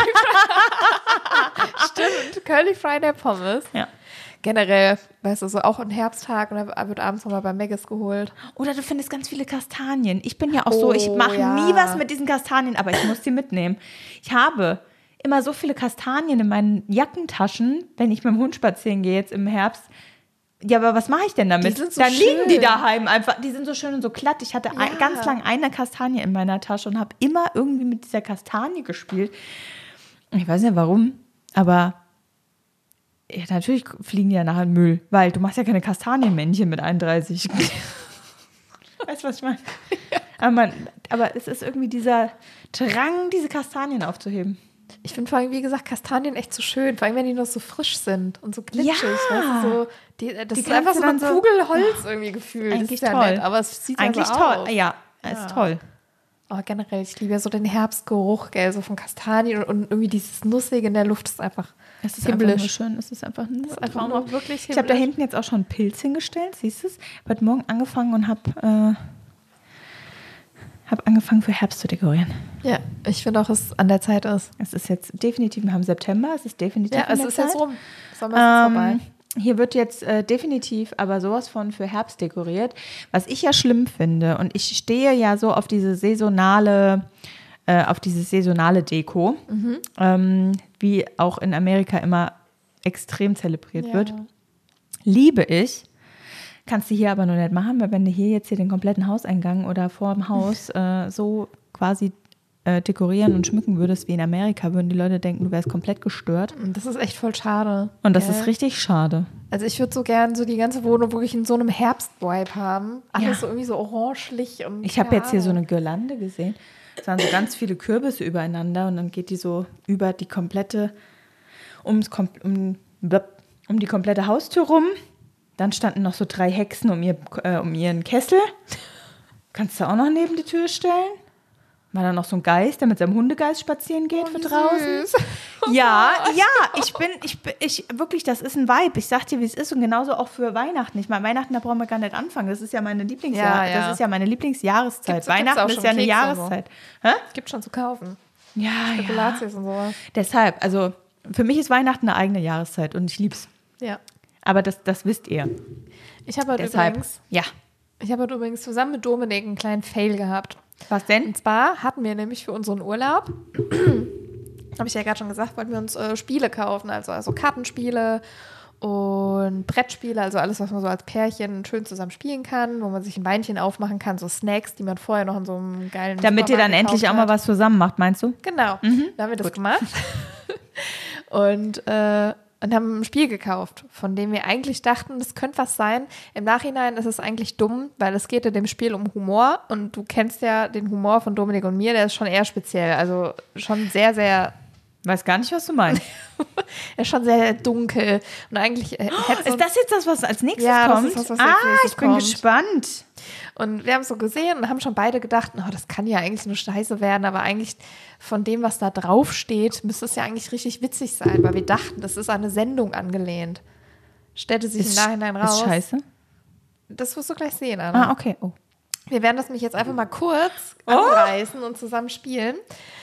Fry. Stimmt, Curly Fry in der Pommes. Ja. Generell, weißt du, so auch ein Herbsttag und dann wird abends nochmal bei Maggis geholt. Oder du findest ganz viele Kastanien. Ich bin ja auch so, ich mache nie was mit diesen Kastanien, aber ich muss die mitnehmen. Ich habe immer so viele Kastanien in meinen Jackentaschen, wenn ich mit dem Hund spazieren gehe jetzt im Herbst. Ja, aber was mache ich denn damit? Die sind so Dann liegen schön. die daheim einfach. Die sind so schön und so glatt. Ich hatte ganz lang eine Kastanie in meiner Tasche und habe immer irgendwie mit dieser Kastanie gespielt. Ich weiß nicht warum, aber ja, natürlich fliegen die ja nachher in den Müll, weil du machst ja keine Kastanienmännchen mit 31. Weißt du, was ich meine? Aber es ist irgendwie dieser Drang, diese Kastanien aufzuheben. Ich finde vor allem, wie gesagt, Kastanien echt so schön. Vor allem, wenn die noch so frisch sind und so glitschig. Ja. Weißt du, so, das Die ist einfach so kannst eine du dann Kugel Holz irgendwie gefühlt. Eigentlich Das ist ja toll. nett, aber es sieht Eigentlich ja so toll. aus. Ja, ist toll. Aber generell, ich liebe ja so den Herbstgeruch, gell, so von Kastanien und irgendwie dieses Nussige in der Luft ist einfach Es ist himmlisch. einfach nur schön. Es ist einfach nur einfach nur traumhaft. wirklich Ich habe da himmlisch. hinten jetzt auch schon einen Pilz hingestellt, siehst du es? Ich habe heute Morgen angefangen und habe angefangen für Herbst zu dekorieren. Ja, ich finde auch, dass es an der Zeit ist. Es ist jetzt definitiv, wir haben September, es ist definitiv Ja, an es der ist Zeit. jetzt rum. Sommer ist vorbei. Hier wird jetzt definitiv aber sowas von für Herbst dekoriert, was ich ja schlimm finde. Und ich stehe ja so auf diese saisonale Deko. wie auch in Amerika immer extrem zelebriert wird. Liebe ich. Kannst du hier aber nur nicht machen, weil wenn du hier jetzt den kompletten Hauseingang oder vor dem Haus so quasi dekorieren und schmücken würdest wie in Amerika, würden die Leute denken, du wärst komplett gestört. Und das ist echt voll schade. Und das ist richtig schade. Also ich würde so gern so die ganze Wohnung wirklich in so einem Herbstvibe haben. Alles so irgendwie so orangelich. Und ich habe jetzt hier so eine Girlande gesehen. Es waren so ganz viele Kürbisse übereinander und dann geht die so über die komplette, um die komplette Haustür rum. Dann standen noch so 3 Hexen um ihren Kessel. Kannst du auch noch neben die Tür stellen? War da noch so ein Geist, der mit seinem Hundegeist spazieren geht für draußen? Süß. Ja, wirklich, das ist ein Vibe. Ich sag dir, wie es ist und genauso auch für Weihnachten. Ich meine, Weihnachten, da brauchen wir gar nicht anfangen. Das ist ja meine Das ist ja meine Lieblingsjahreszeit. Weihnachten ist ja eine Jahreszeit. So. Gibt schon zu kaufen. Ja, Spekulatius und sowas. Deshalb, also für mich ist Weihnachten eine eigene Jahreszeit und ich lieb's. Ja. Aber das wisst ihr. Ich habe heute übrigens zusammen mit Dominik einen kleinen Fail gehabt. Was denn? Und zwar hatten wir nämlich für unseren Urlaub, habe ich ja gerade schon gesagt, wollten wir uns Spiele kaufen, also Kartenspiele und Brettspiele, also alles, was man so als Pärchen schön zusammen spielen kann, wo man sich ein Weinchen aufmachen kann, so Snacks, die man vorher noch in so einem geilen Damit ihr dann endlich auch mal was zusammen macht, meinst du? Genau, da haben wir das gemacht. Und haben ein Spiel gekauft, von dem wir eigentlich dachten, das könnte was sein. Im Nachhinein ist es eigentlich dumm, weil es geht in dem Spiel um Humor und du kennst ja den Humor von Dominik und mir, der ist schon eher speziell, also schon sehr, sehr... Weiß gar nicht, was du meinst. Er ist schon sehr dunkel und eigentlich... ist das jetzt das, was als nächstes kommt? Das ist das, was als nächstes ich bin gespannt. Und wir haben es so gesehen und haben schon beide gedacht, das kann ja eigentlich nur Scheiße werden, aber eigentlich von dem, was da drauf steht, müsste es ja eigentlich richtig witzig sein, weil wir dachten, das ist an eine Sendung angelehnt. Stellte sich im Nachhinein raus. Ist scheiße? Das wirst du gleich sehen, Anna. Okay. Oh. Wir werden das nämlich jetzt einfach mal kurz anreißen und zusammen spielen.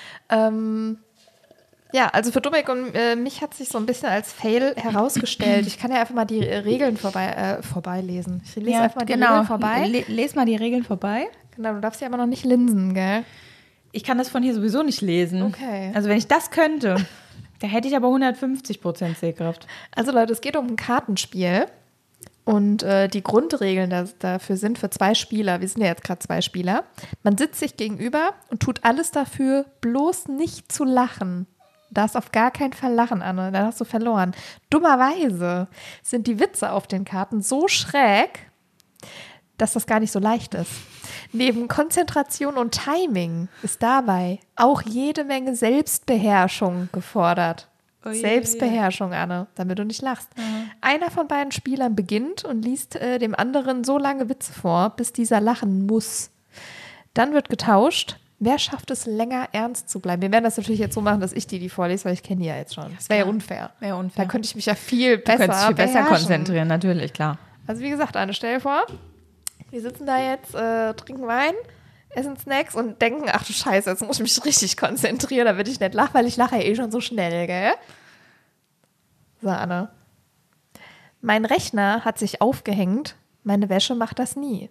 Ja, also für Dominik und mich hat sich so ein bisschen als Fail herausgestellt. Ich kann ja einfach mal die Regeln vorbeilesen. Ich lese einfach mal die Regeln vorbei. Les mal die Regeln vorbei. Genau, du darfst ja aber noch nicht linsen, gell? Ich kann das von hier sowieso nicht lesen. Okay. Also wenn ich das könnte, da hätte ich aber 150% Sehkraft. Also Leute, es geht um ein Kartenspiel. Und die Grundregeln dafür sind für 2 Spieler, wir sind ja jetzt gerade 2 Spieler, man sitzt sich gegenüber und tut alles dafür, bloß nicht zu lachen. Du darfst auf gar keinen Fall lachen, Anne, dann hast du verloren. Dummerweise sind die Witze auf den Karten so schräg, dass das gar nicht so leicht ist. Neben Konzentration und Timing ist dabei auch jede Menge Selbstbeherrschung gefordert. Selbstbeherrschung, Anne, damit du nicht lachst. Einer von beiden Spielern beginnt und liest dem anderen so lange Witze vor, bis dieser lachen muss. Dann wird getauscht. Wer schafft es, länger ernst zu bleiben? Wir werden das natürlich jetzt so machen, dass ich die vorlese, weil ich kenne die ja jetzt schon. Das wäre ja unfair. Da könnte ich mich ja viel besser konzentrieren, natürlich, klar. Also wie gesagt, Anne, stell dir vor, wir sitzen da jetzt, trinken Wein, essen Snacks und denken, ach du Scheiße, jetzt muss ich mich richtig konzentrieren, damit ich nicht lache, weil ich lache ja eh schon so schnell, gell? So, Anne. Mein Rechner hat sich aufgehängt, meine Wäsche macht das nie.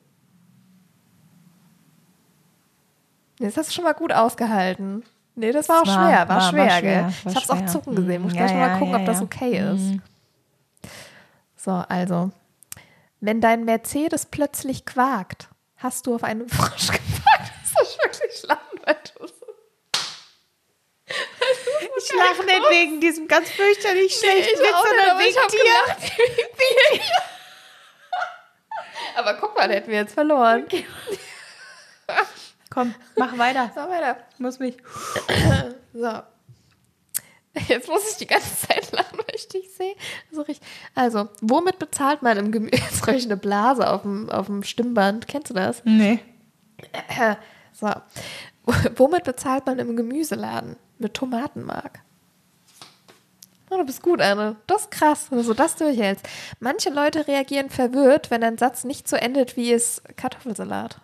Das hast du schon mal gut ausgehalten. Nee, das war auch schwer. War schwer, gell? Ich hab's auch zucken gesehen. Muss gleich mal gucken, ob das okay ist. So, also. Wenn dein Mercedes plötzlich quakt, hast du auf einen Frosch geparkt. Das ist wirklich lachen, weil du so... Ich lache nicht wegen diesem ganz fürchterlich schlechten Witz, sondern wegen dir. Aber guck mal, da hätten wir jetzt verloren. Okay. Komm, mach weiter. Mach weiter. Ich muss mich... So. Jetzt muss ich die ganze Zeit lachen, weil ich dich sehe. Also, womit bezahlt man im Gemüse? Jetzt reiche ich eine Blase auf dem Stimmband. Kennst du das? Nee. So. Womit bezahlt man im Gemüseladen? Mit Tomatenmark. Oh, du bist gut, Anne. Das ist krass, wenn du so das durchhältst. Manche Leute reagieren verwirrt, wenn ein Satz nicht so endet wie es Kartoffelsalat.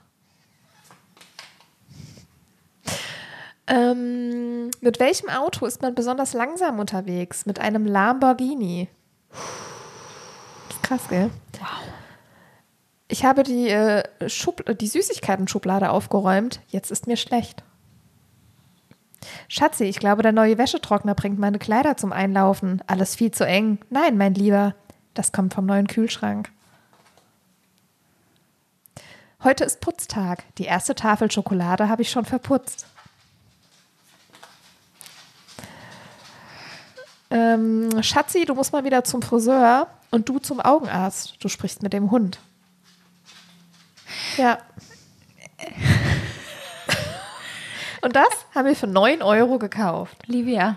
Mit welchem Auto ist man besonders langsam unterwegs? Mit einem Lamborghini. Das ist krass, gell? Wow. Ich habe die Süßigkeiten-Schublade aufgeräumt. Jetzt ist mir schlecht. Schatzi, ich glaube, der neue Wäschetrockner bringt meine Kleider zum Einlaufen. Alles viel zu eng. Nein, mein Lieber, das kommt vom neuen Kühlschrank. Heute ist Putztag. Die erste Tafel Schokolade habe ich schon verputzt. Schatzi, du musst mal wieder zum Friseur und du zum Augenarzt. Du sprichst mit dem Hund. Ja. Und das haben wir für 9 Euro gekauft. Livia,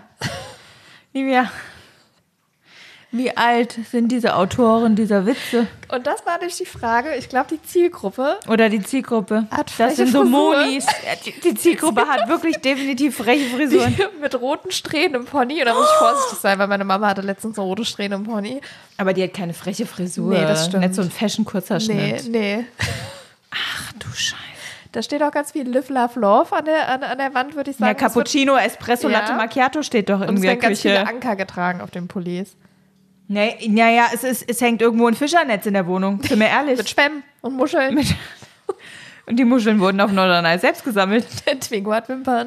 wie alt sind diese Autoren dieser Witze? Und das war nämlich die Frage, ich glaube, die Zielgruppe. Oder die Zielgruppe. Das sind so Monis. Die Zielgruppe hat wirklich definitiv freche Frisuren. Mit roten Strähnen im Pony. Und da muss ich vorsichtig sein, weil meine Mama hatte letztens so rote Strähnen im Pony. Aber die hat keine freche Frisur. Nee, das stimmt. Nicht so ein Fashion-Kurzerschnitt. Nee. Ach du Scheiße. Da steht auch ganz viel Live, Love, Love an der Wand, würde ich sagen. Ja, Cappuccino, Espresso, Latte Macchiato steht doch in der Küche. Und es werden ganz viele Anker getragen auf den Pullis. Nee, naja, es hängt irgendwo ein Fischernetz in der Wohnung, sind wir ehrlich. Mit Schwämmen und Muscheln. Und die Muscheln wurden auf Norderney selbst gesammelt. Der Twingo hat Wimpern.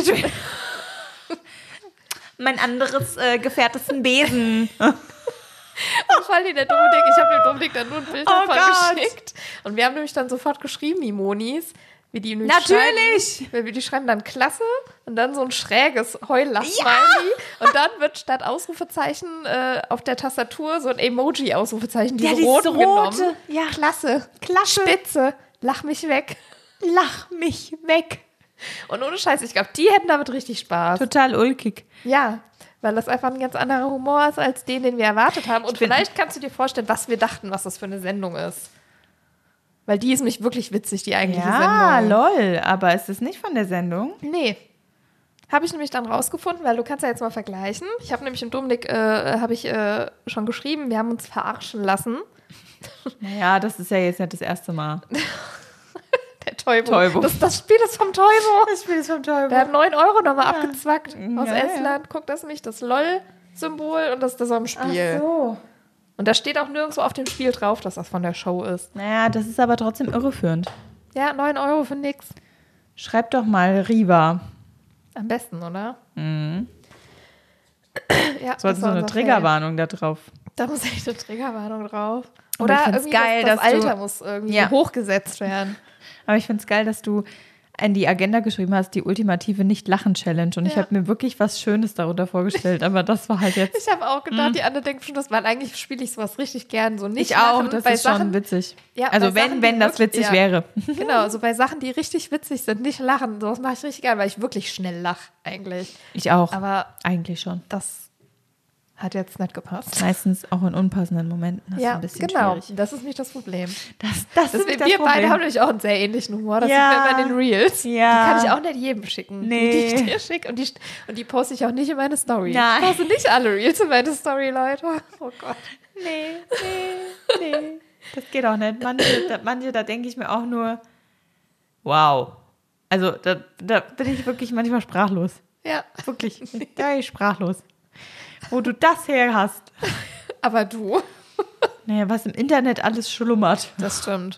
Mein anderes Gefährt ist ein Besen. Und vor allem der Dominik, ich habe dem Dominik dann nur ein Bild davon geschickt. Und wir haben nämlich dann sofort geschrieben, die Monis. Wie die natürlich! Weil wir die schreiben dann klasse und dann so ein schräges Heulach-Smiley. Ja! Und dann wird statt Ausrufezeichen auf der Tastatur so ein Emoji-Ausrufezeichen, diese roten genommen. Ja. Klasse. Spitze. Lach mich weg. Lach mich weg. Und ohne Scheiß, ich glaube, die hätten damit richtig Spaß. Total ulkig. Ja, weil das einfach ein ganz anderer Humor ist als den wir erwartet haben. Und vielleicht kannst du dir vorstellen, was wir dachten, was das für eine Sendung ist. Weil die ist nämlich wirklich witzig, die eigentliche Sendung. Ja, lol. Aber ist das nicht von der Sendung? Nee. Habe ich nämlich dann rausgefunden, weil du kannst ja jetzt mal vergleichen. Ich habe nämlich im Dominik schon geschrieben, wir haben uns verarschen lassen. Naja, das ist ja jetzt nicht das erste Mal. Der Teubo. Das Spiel ist vom Teubo. Das Spiel ist vom Teubo. Der hat 9 Euro nochmal abgezwackt aus Estland. Guck, das ist nämlich das LOL-Symbol und das ist das am Spiel. Ach so. Und da steht auch nirgendwo auf dem Spiel drauf, dass das von der Show ist. Naja, das ist aber trotzdem irreführend. Ja, 9 Euro für nix. Schreib doch mal Riva. Am besten, oder? Mhm. Ja, so eine Triggerwarnung da drauf. Da muss echt eine Triggerwarnung drauf. Oder irgendwie geil, das Alter muss irgendwie hochgesetzt werden. Aber ich finde es geil, dass du in die Agenda geschrieben hast, die ultimative Nicht-Lachen-Challenge. Und ich habe mir wirklich was Schönes darunter vorgestellt. Aber das war halt jetzt... Ich habe auch gedacht, die andere denkt schon, weil eigentlich spiele ich sowas richtig gern. So nicht ich auch, lachen, das bei ist Sachen, schon witzig. Ja, also wenn das witzig wäre. Genau, so bei Sachen, die richtig witzig sind, nicht lachen. Sowas mache ich richtig gern, weil ich wirklich schnell lache eigentlich. Ich auch. Aber eigentlich schon. Das hat jetzt nicht gepasst. Meistens auch in unpassenden Momenten. Das ist ein bisschen schwierig. Das ist nicht das Problem. Das ist nicht das wir Problem. beide haben nämlich auch einen sehr ähnlichen Humor. Das sieht man immer in den Reels. Ja. Die kann ich auch nicht jedem schicken. Nee. Die ich dir schicke. Und die poste ich auch nicht in meine Story. Nein. Ich poste nicht alle Reels in meine Story, Leute. Oh Gott. Nee. Das geht auch nicht. Manche, da denke ich mir auch nur, wow. Also da bin ich wirklich manchmal sprachlos. Ja. Wirklich. Da bin ich sprachlos. Wo du das her hast. Aber du. Naja, was im Internet alles schlummert. Das stimmt.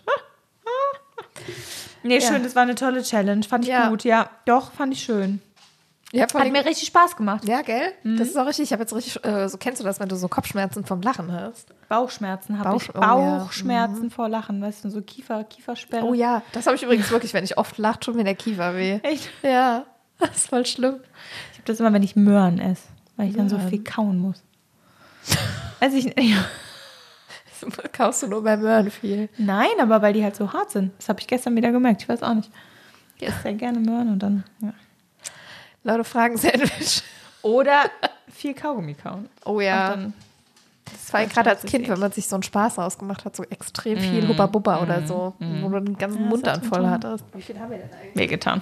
Nee, schön, das war eine tolle Challenge. Fand ich gut, ja. Doch, fand ich schön. Ja, hat mir richtig Spaß gemacht. Ja, gell? Das ist auch richtig. Ich habe jetzt richtig, so kennst du das, wenn du so Kopfschmerzen vom Lachen hast? Bauchschmerzen habe ich. Bauchschmerzen vor Lachen, weißt du, so Kiefersperre. Oh ja, das habe ich übrigens wirklich, wenn ich oft lache, tut mir der Kiefer weh. Echt? Ja, das ist voll schlimm. Ich habe das immer, wenn ich Möhren esse. Weil ich dann so viel kauen muss. Also kaust du nur bei Möhren viel? Nein, aber weil die halt so hart sind. Das habe ich gestern wieder gemerkt. Ich weiß auch nicht. Ich esse sehr gerne Möhren und dann, Leute fragen Sandwich. Oder viel Kaugummi kauen. Oh ja. Das war gerade als Kind, wenn man sich so einen Spaß rausgemacht hat, so extrem viel Hubba Bubba oder so, wo du den ganzen Mund dann voll hattest. Wie viel haben wir denn eigentlich? Wehgetan.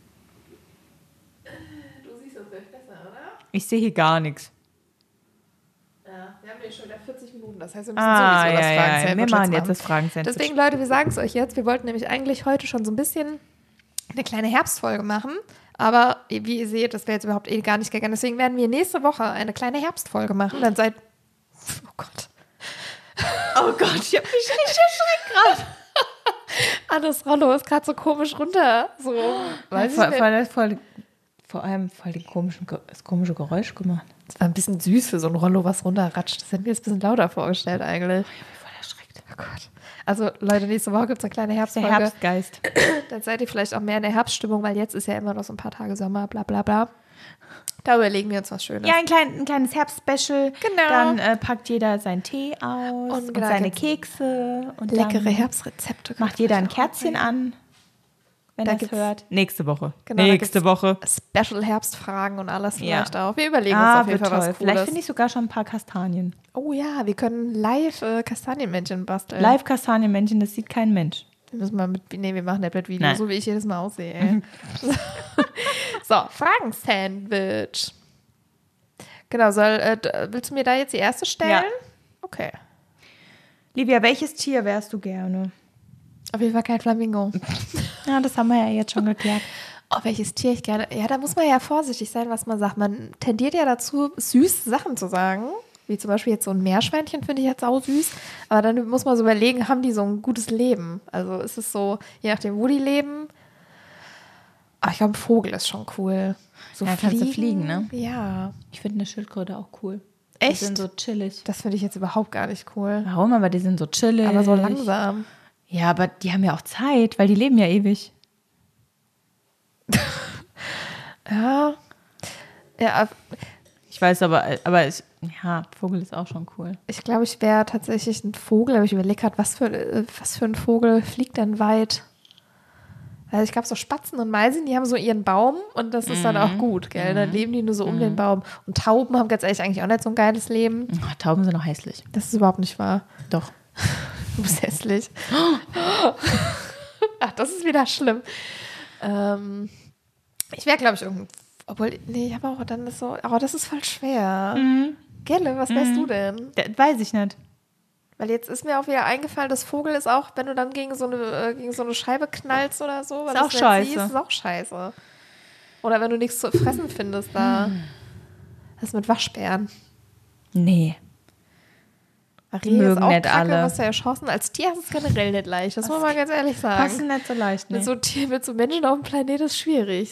Ich sehe hier gar nichts. Ja, wir haben ja schon wieder 40 Minuten. Das heißt, wir müssen sowieso das Fragen-Sandwich wir machen jetzt das Fragen-Sandwich. Deswegen, Leute, wir sagen es euch jetzt. Wir wollten nämlich eigentlich heute schon so ein bisschen eine kleine Herbstfolge machen. Aber wie ihr seht, das wäre jetzt überhaupt gar nicht gegangen. Deswegen werden wir nächste Woche eine kleine Herbstfolge machen. Dann seid... Oh Gott. Oh Gott, ich habe mich richtig erschreckt gerade. Annes Rollo ist gerade so komisch runter. So, Voll vor allem voll das komische Geräusch gemacht. Das war ein bisschen süß für so ein Rollo, was runterratscht. Das hätten wir jetzt ein bisschen lauter vorgestellt eigentlich. Ich bin voll erschreckt. Oh Gott. Also Leute, nächste Woche gibt es eine kleine Der Herbstfolge. Herbstgeist. Dann seid ihr vielleicht auch mehr in der Herbststimmung, weil jetzt ist ja immer noch so ein paar Tage Sommer, bla bla bla. Da überlegen wir uns was Schönes. Ja, ein kleines Herbstspecial. Genau. Dann packt jeder seinen Tee aus und genau, seine gibt's Kekse. Und leckere dann Herbstrezepte. macht jeder ein Kerzchen an, wenn Da er es gibt's- hört. Nächste Woche. Genau, da Nächste Woche. Special Herbstfragen und alles Ja. vielleicht auch. Wir überlegen uns auf jeden wird Fall was toll. Cooles. Vielleicht finde ich sogar schon ein paar Kastanien. Oh ja, wir können live Kastanienmännchen basteln. Live-Kastanienmännchen, das sieht kein Mensch. Wir müssen mal wir machen Tablet-Video, Nein. so wie ich jedes Mal aussehe. Ey. So, Fragen-Sandwich. Genau, willst du mir da jetzt die erste stellen? Ja. Okay. Livia, welches Tier wärst du gerne? Auf jeden Fall kein Flamingo. Ja, das haben wir ja jetzt schon geklärt. Oh, welches Tier ich gerne. Ja, da muss man ja vorsichtig sein, was man sagt. Man tendiert ja dazu, süße Sachen zu sagen. Wie zum Beispiel jetzt so ein Meerschweinchen finde ich jetzt auch süß. Aber dann muss man so überlegen, haben die so ein gutes Leben? Also ist es so, je nachdem, wo die leben. Aber ich glaube, ein Vogel ist schon cool. So Ja, kannst du fliegen, ne? Ja. Ich finde eine Schildkröte auch cool. Echt? Die sind so chillig. Das finde ich jetzt überhaupt gar nicht cool. Warum? Aber die sind so chillig. Aber so langsam. Ja, aber die haben ja auch Zeit, weil die leben ja ewig. Ja. Ja, Ich weiß ja, Vogel ist auch schon cool. ich glaube, ich wäre tatsächlich ein Vogel, aber ich überlege gerade, was für ein Vogel fliegt denn weit? Also ich glaube, so Spatzen und Meisen, die haben so ihren Baum und das ist dann auch gut, gell? Dann leben die nur so um den Baum. Und Tauben haben ganz ehrlich eigentlich auch nicht so ein geiles Leben. Oh, Tauben sind auch hässlich. Das ist überhaupt nicht wahr. Doch. Du bist hässlich. Ach, das ist wieder schlimm. Ich wäre, glaube ich, ich habe auch dann das so, aber das ist voll schwer. Gelle, was wärst du denn? Weiß ich nicht. Weil jetzt ist mir auch wieder eingefallen, das Vogel ist auch, wenn du dann gegen so eine Scheibe knallst oder so, weil Ist du auch es nicht scheiße. siehst, ist auch scheiße. Oder wenn du nichts zu fressen findest da. Das mit Waschbären. Nee. Rehe ist Mögen auch nicht kacke, alle. was du erschossen. Als Tier ist es generell nicht leicht, das muss man ganz ehrlich sagen. Passen nicht so leicht, ne? Mit so Menschen auf dem Planet ist schwierig.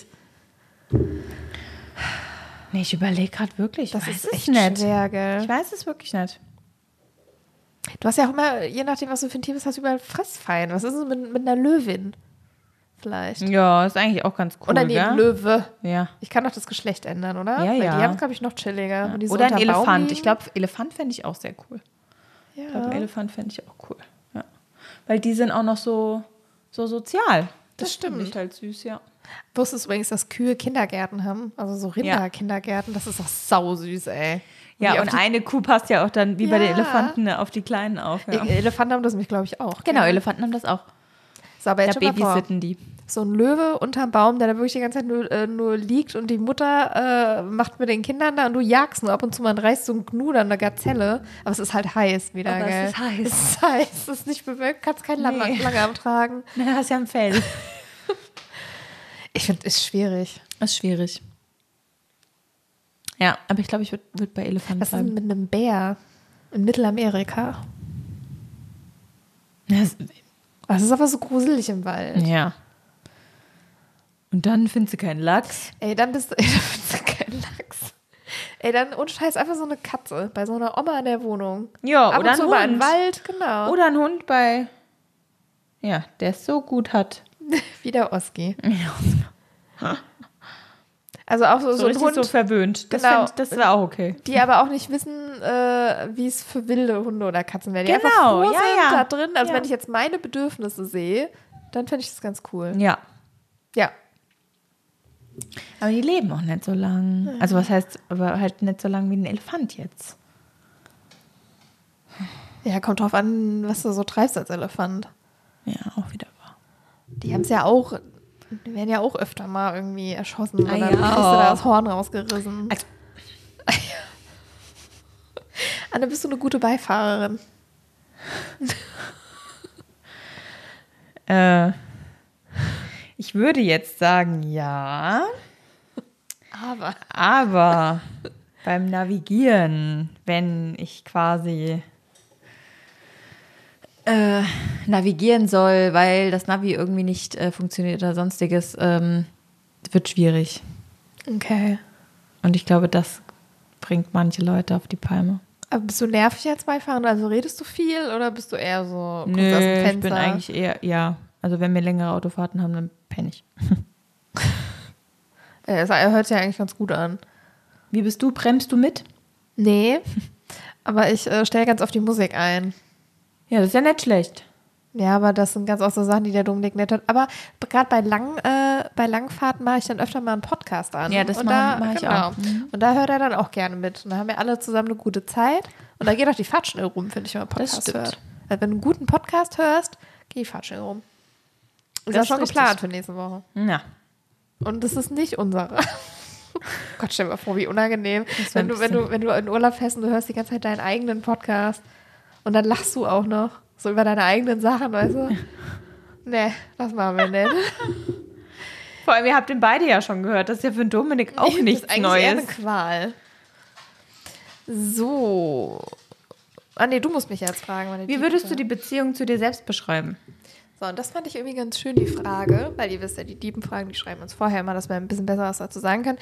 Nee, ich überlege gerade wirklich. Das Ich ist weiß echt es nicht. schwer, gell? Ich weiß es wirklich nicht. Du hast ja auch immer, je nachdem, was du für ein Tier bist, hast du überall Fressfeind. Was ist es mit einer Löwin? Vielleicht. Ja, ist eigentlich auch ganz cool, Oder nee, gell? Löwe. Ja. Ich kann doch das Geschlecht ändern, oder? Ja, Weil ja. die haben es, glaube ich, noch chilliger. Wenn die so Oder ein unterm Baum Elefant. liegen. Ich glaube, Elefant fände ich auch sehr cool. Ich glaube, Ja. Elefant fände ich auch cool. Ja. Weil die sind auch noch so sozial. Das stimmt. finde ich halt süß, ja. Wusstest du übrigens, dass Kühe Kindergärten haben? Also so Rinderkindergärten. Das ist doch sausüß, ey. Ja, Die und auf die- eine Kuh passt ja auch dann, wie bei den Ja. Elefanten, ne, auf die Kleinen auf. Ja. Elefanten haben das nämlich, glaube ich, auch. Genau, gell? Elefanten haben das auch. So, aber Da jetzt schon mal vor. babysitten die. So ein Löwe unterm Baum, der da wirklich die ganze Zeit nur liegt und die Mutter macht mit den Kindern da und du jagst nur ab und zu mal und reißt so ein Gnu oder eine Gazelle. Aber es ist halt heiß wieder, Aber es gell? ist heiß. Es ist heiß, es ist nicht bewölkt, kannst keinen Nee. Langarm tragen. Na, hast ja ein Fell. Ich finde, es ist schwierig. Das ist schwierig. Ja, aber ich glaube, ich würd bei Elefanten Was ist denn bleiben. mit einem Bär in Mittelamerika? Das ist aber so gruselig im Wald. Ja. Und dann findest du keinen Lachs. Ey, dann bist du kein Lachs. Ey, dann ohne Scheiß einfach so eine Katze bei so einer Oma in der Wohnung. Ja, Ab oder und zu ein mal im Hund. Wald, genau. Oder ein Hund bei, ja, der es so gut hat. Wie der Oski. Ja, Also auch so so ein richtig Hund, so verwöhnt. Genau. Das wäre auch okay. die aber auch nicht wissen, wie es für wilde Hunde oder Katzen wäre. Die Genau, einfach froh ja, sind ja. da drin. Also Ja. wenn ich jetzt meine Bedürfnisse sehe, dann fände ich das ganz cool. Ja. Ja. Aber die leben auch nicht so lang. Also was heißt, aber halt nicht so lang wie ein Elefant jetzt. Ja, kommt drauf an, was du so treibst als Elefant. Ja, auch wieder wahr. Die haben es ja auch, die werden ja auch öfter mal irgendwie erschossen und dann ja. kriegst du da das Horn rausgerissen. Also- Anne, bist du eine gute Beifahrerin? Ich würde jetzt sagen, ja. Aber Aber beim Navigieren, wenn ich quasi navigieren soll, weil das Navi irgendwie nicht funktioniert oder sonstiges, wird schwierig. Okay. Und ich glaube, das bringt manche Leute auf die Palme. Aber bist du nervig als Beifahrer? Also redest du viel oder bist du eher so Nö, aus dem Fenster? ich bin eigentlich eher, ja. Also wenn wir längere Autofahrten haben, dann penne ich. Es hört sich ja eigentlich ganz gut an. Wie bist du? Bremst du mit? Nee, aber ich stelle ganz oft die Musik ein. Ja, das ist ja nicht schlecht. Ja, aber das sind ganz oft so Sachen, die der Dominik nicht hat. Aber gerade bei Langfahrten mache ich dann öfter mal einen Podcast an. Ja, das mache ich auch. Mhm. Und da hört er dann auch gerne mit. Und da haben wir alle zusammen eine gute Zeit. Und da geht auch die Fahrt schnell rum, finde ich, wenn man Podcast hört. Also wenn du einen guten Podcast hörst, geht die Fahrt schnell rum. Ist ja schon geplant für nächste Woche. Ja. Und das ist nicht unsere. Gott, stell dir mal vor, wie unangenehm. Wenn du in Urlaub fährst und du hörst die ganze Zeit deinen eigenen Podcast und dann lachst du auch noch so über deine eigenen Sachen, weißt du? Nee, das machen wir nicht. Vor allem, ihr habt den beide ja schon gehört. Das ist ja für den Dominik auch nichts das ist Neues. Eher eine Qual. So. Ah, nee, du musst mich jetzt fragen. Wie würdest du die Beziehung zu dir selbst beschreiben? So, und das fand ich irgendwie ganz schön, die Frage, weil ihr wisst ja, die Diebenfragen, die schreiben uns vorher immer, dass wir ein bisschen besser was dazu sagen können.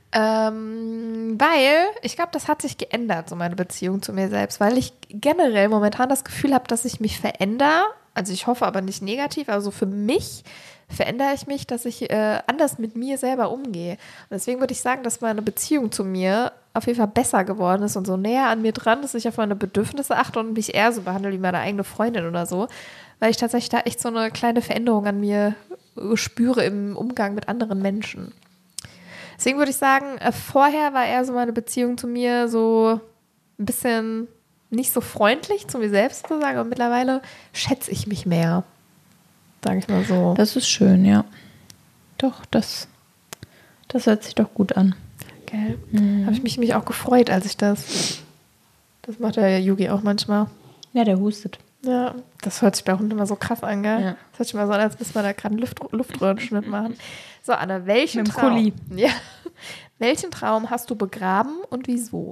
Weil ich glaube, das hat sich geändert, so meine Beziehung zu mir selbst, weil ich generell momentan das Gefühl habe, dass ich mich verändere. Also ich hoffe aber nicht negativ, also für mich verändere ich mich, dass ich anders mit mir selber umgehe. Und deswegen würde ich sagen, dass meine Beziehung zu mir auf jeden Fall besser geworden ist und so näher an mir dran, dass ich auf meine Bedürfnisse achte und mich eher so behandle wie meine eigene Freundin oder so. Weil ich tatsächlich da echt so eine kleine Veränderung an mir spüre im Umgang mit anderen Menschen. Deswegen würde ich sagen, vorher war eher so meine Beziehung zu mir so ein bisschen nicht so freundlich zu mir selbst zu sagen, aber mittlerweile schätze ich mich mehr. Sage ich mal so. Das ist schön, ja. Doch, das hört sich doch gut an. Gell? Habe ich mich auch gefreut, als ich das macht der Yugi auch manchmal. Ja, der hustet. Ja, das hört sich bei Hunden immer so krass an, gell? Ja. Das hört sich mal so an, als müsste man da gerade einen Luftröhrenschnitt machen. So, Anna, welchen Traum? Ja. Welchen Traum hast du begraben und wieso?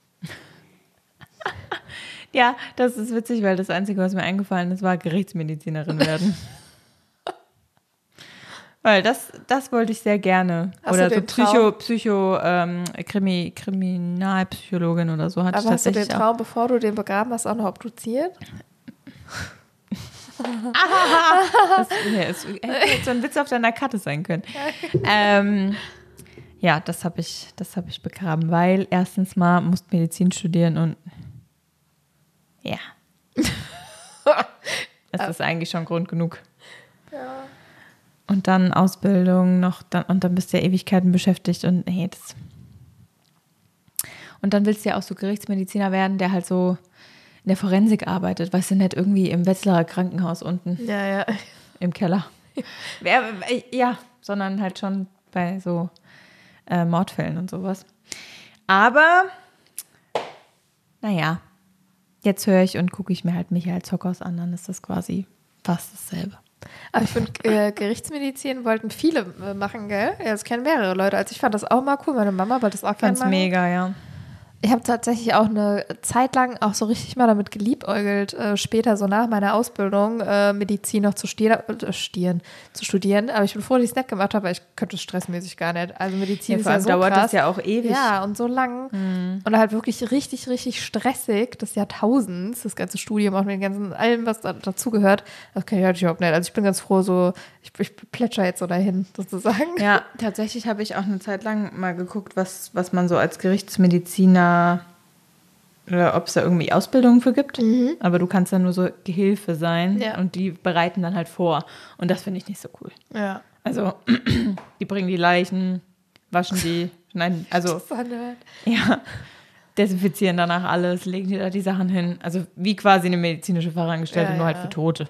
Ja, das ist witzig, weil das Einzige, was mir eingefallen ist, war Gerichtsmedizinerin werden. Weil das wollte ich sehr gerne. Hast oder so Kriminalpsychologin oder so hatte ich tatsächlich. Aber hast du den Traum, bevor du den begraben hast, auch noch obduziert? Das hätte so ein Witz auf deiner Karte sein können. Ja, das hab ich begraben, weil erstens mal musst Medizin studieren und ja. Das ist eigentlich schon Grund genug. Ja. Und dann Ausbildung noch, und dann bist du ja Ewigkeiten beschäftigt und hey, das. Und dann willst du ja auch so Gerichtsmediziner werden, der halt so in der Forensik arbeitet, weißt du, nicht irgendwie im Wetzlarer Krankenhaus unten. Ja. Im Keller. Ja, sondern halt schon bei so Mordfällen und sowas. Aber, naja, jetzt höre ich und gucke ich mir halt Michael Zockhaus an, dann ist das quasi fast dasselbe. Aber ich finde, Gerichtsmedizin wollten viele machen, gell? Ja, das kennen mehrere Leute. Also ich fand das auch mal cool. Meine Mama wollte das auch gerne machen. Mega, ja. Ich habe tatsächlich auch eine Zeit lang auch so richtig mal damit geliebäugelt, später so nach meiner Ausbildung Medizin noch zu studieren. Aber ich bin froh, dass ich es nicht gemacht habe, weil ich könnte es stressmäßig gar nicht. Also Medizin ist ja so dauert krass. Das ja auch ewig. Ja, und so lang. Und halt wirklich richtig, richtig stressig des Jahrtausends, das ganze Studium, auch mit dem ganzen, allem, was dazugehört. Das kann ich halt überhaupt nicht. Also ich bin ganz froh, so, ich plätscher jetzt so dahin, sozusagen. Ja, tatsächlich habe ich auch eine Zeit lang mal geguckt, was man so als Gerichtsmediziner oder ob es da irgendwie Ausbildungen für gibt. Aber du kannst dann nur so Gehilfe sein und die bereiten dann halt vor. Und das finde ich nicht so cool. Ja. Also, die bringen die Leichen, waschen die, schneiden, also, ja, desinfizieren danach alles, legen die da die Sachen hin. Also, wie quasi eine medizinische Fachangestellte, nur halt für Tote.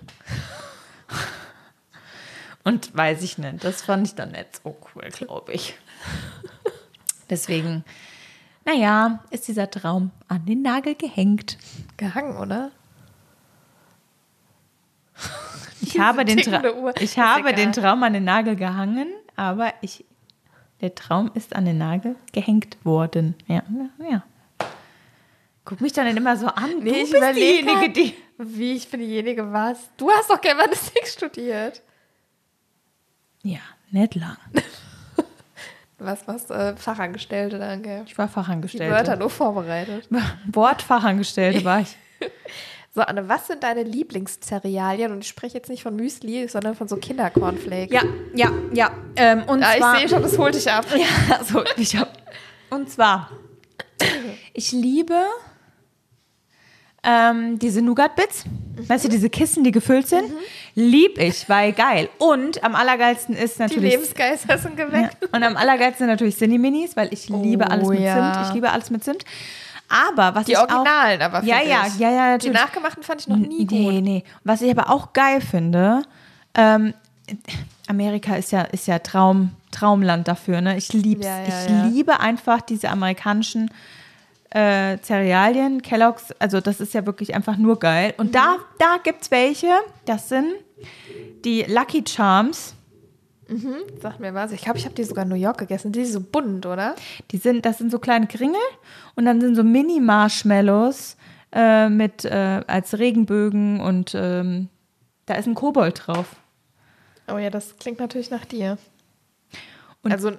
Und weiß ich nicht, das fand ich dann nicht so cool, glaube ich. Deswegen, naja, ist dieser Traum an den Nagel gehängt. Gehangen, oder? Ich habe den Traum an den Nagel gehangen, aber der Traum ist an den Nagel gehängt worden. Ja. Guck mich dann immer so an. Nee, ich überlege diejenige, wie ich bin diejenige was. Du hast doch Germanistik studiert. Ja, nicht lang. Was Fachangestellte dann, gell? Ich war Fachangestellte. Die Wörter nur vorbereitet. Wortfachangestellte war ich. So, Anne, was sind deine Lieblingscerealien? Und ich spreche jetzt nicht von Müsli, sondern von so Kindercornflakes. Ja. Und ja, zwar, ich sehe schon, das holt dich ab. Ja, das holt mich ab. Und zwar, ich liebe diese Nougat-Bits. Weißt du, diese Kissen, die gefüllt sind, lieb ich, weil geil. Und am allergeilsten ist natürlich... Die Lebensgeister sind geweckt. Ja. Und am allergeilsten sind natürlich Cinni-Minis, weil ich liebe alles mit Zimt. Ich liebe alles mit Zimt. Aber was die ich Originalen auch, aber ja, natürlich. Die nachgemachten fand ich noch nie gut. Nee. Was ich aber auch geil finde, Amerika ist ja Traumland dafür, ne? Ich lieb's. Ich liebe einfach diese amerikanischen Cerealien, Kellogg's, also das ist ja wirklich einfach nur geil. Und da gibt's welche, das sind die Lucky Charms. Sag mir was. Ich glaube, ich habe die sogar in New York gegessen. Die sind so bunt, oder? Das sind so kleine Kringel und dann sind so Mini-Marshmallows als Regenbögen und da ist ein Kobold drauf. Oh ja, das klingt natürlich nach dir. Und also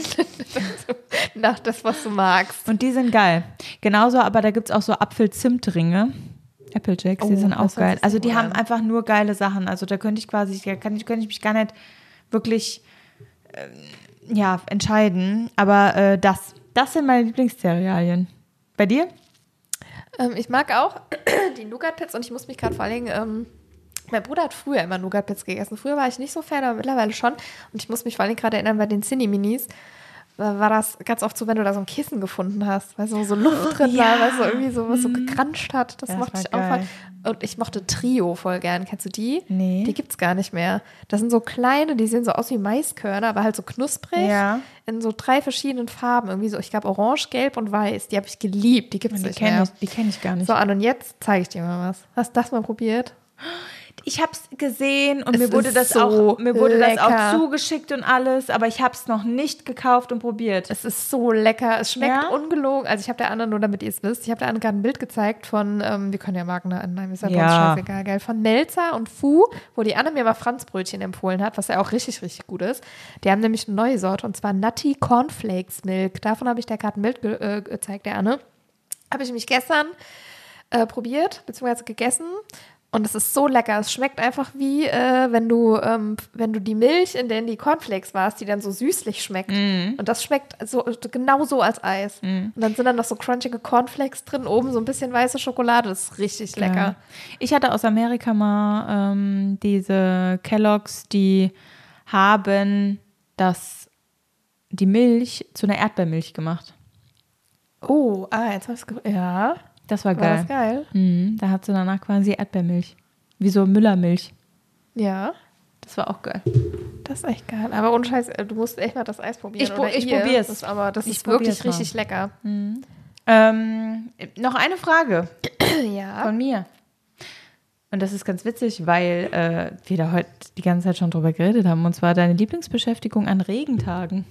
nach das, was du magst. Und die sind geil. Genauso, aber da gibt es auch so Apfel-Zimt-Ringe. Applejacks, die sind auch geil. Also die haben einfach nur geile Sachen. Also da könnte ich mich gar nicht wirklich entscheiden. Aber das sind meine Lieblingscerealien. Bei dir? Ich mag auch die Nougat-Pits und ich muss mich gerade vor allen Dingen... mein Bruder hat früher immer Nougat-Bits gegessen. Früher war ich nicht so Fan, aber mittlerweile schon. Und ich muss mich vor allem gerade erinnern, bei den Cinni-Minis war das ganz oft so, wenn du da so ein Kissen gefunden hast, weil so Luft drin war, weil so irgendwie so was so gekranscht hat. Das mochte ich auch voll. Und ich mochte Trio voll gern. Kennst du die? Nee. Die gibt's gar nicht mehr. Das sind so kleine, die sehen so aus wie Maiskörner, aber halt so knusprig. Ja. In so 3 verschiedenen Farben. Irgendwie so, ich glaube, orange, gelb und weiß. Die habe ich geliebt. Die gibt's nicht mehr. Die kenne ich gar nicht. So, und jetzt zeige ich dir mal was. Hast du das mal probiert? Ich habe es gesehen und mir wurde das auch zugeschickt und alles, aber ich habe es noch nicht gekauft und probiert. Es ist so lecker. Es schmeckt ungelogen. Also ich habe der Anne, nur damit ihr es wisst, ich habe der Anne gerade ein Bild gezeigt von, wir können ja Marken annehmen, ist ja bei uns scheißegal, geil, von Melzer und Fu, wo die Anne mir mal Franzbrötchen empfohlen hat, was ja auch richtig, richtig gut ist. Die haben nämlich eine neue Sorte und zwar Nutty Cornflakes Milk. Davon habe ich der gerade ein Bild gezeigt, der Anne. Habe ich mich gestern probiert, beziehungsweise gegessen. Und es ist so lecker. Es schmeckt einfach wie, wenn du die Milch, in der die Cornflakes warst, die dann so süßlich schmeckt. Und das schmeckt genau so als Eis. Und dann sind dann noch so crunchige Cornflakes drin, oben so ein bisschen weiße Schokolade. Das ist richtig lecker. Ich hatte aus Amerika mal diese Kellogg's, die haben die Milch zu einer Erdbeermilch gemacht. Oh, jetzt hast du ja. Das war geil. War das geil? Da hat sie danach quasi Erdbeermilch. Wie so Müllermilch. Ja. Das war auch geil. Das ist echt geil. Aber ohne Scheiß, du musst echt mal das Eis probieren. Ich probiere es. Aber das ist wirklich richtig lecker. Noch eine Frage von mir. Und das ist ganz witzig, weil wir da heute die ganze Zeit schon drüber geredet haben. Und zwar deine Lieblingsbeschäftigung an Regentagen.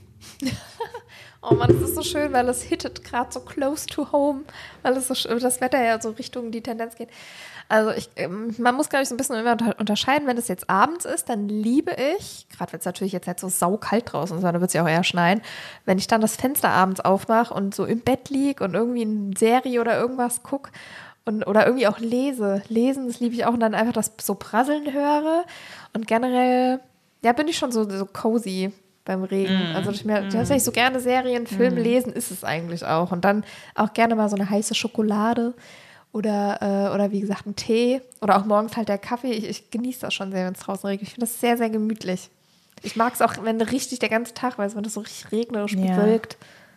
Oh Mann, das ist so schön, weil es hittet gerade so close to home, weil das Wetter ja so Richtung die Tendenz geht. Also man muss, glaube ich, so ein bisschen immer unterscheiden, wenn es jetzt abends ist, dann liebe ich, gerade wenn es natürlich jetzt halt so saukalt draußen ist, dann wird es ja auch eher schneien, wenn ich dann das Fenster abends aufmache und so im Bett liege und irgendwie eine Serie oder irgendwas gucke oder irgendwie auch lese. Lesen, das liebe ich auch und dann einfach das so prasseln höre und generell, ja, bin ich schon so cozy beim Regen. Also tatsächlich so gerne Serien, Film lesen ist es eigentlich auch. Und dann auch gerne mal so eine heiße Schokolade oder wie gesagt ein Tee oder auch morgens halt der Kaffee. Ich genieße das schon sehr, wenn es draußen regnet. Ich finde das sehr, sehr gemütlich. Ich mag es auch, wenn richtig der ganze Tag, wenn das so richtig regnerisch bewölkt.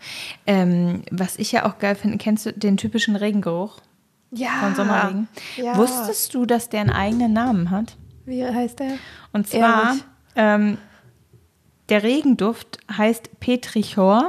Was ich ja auch geil finde, kennst du den typischen Regengeruch von Sommerregen? Ja. Wusstest du, dass der einen eigenen Namen hat? Wie heißt der? Und zwar der Regenduft heißt Petrichor.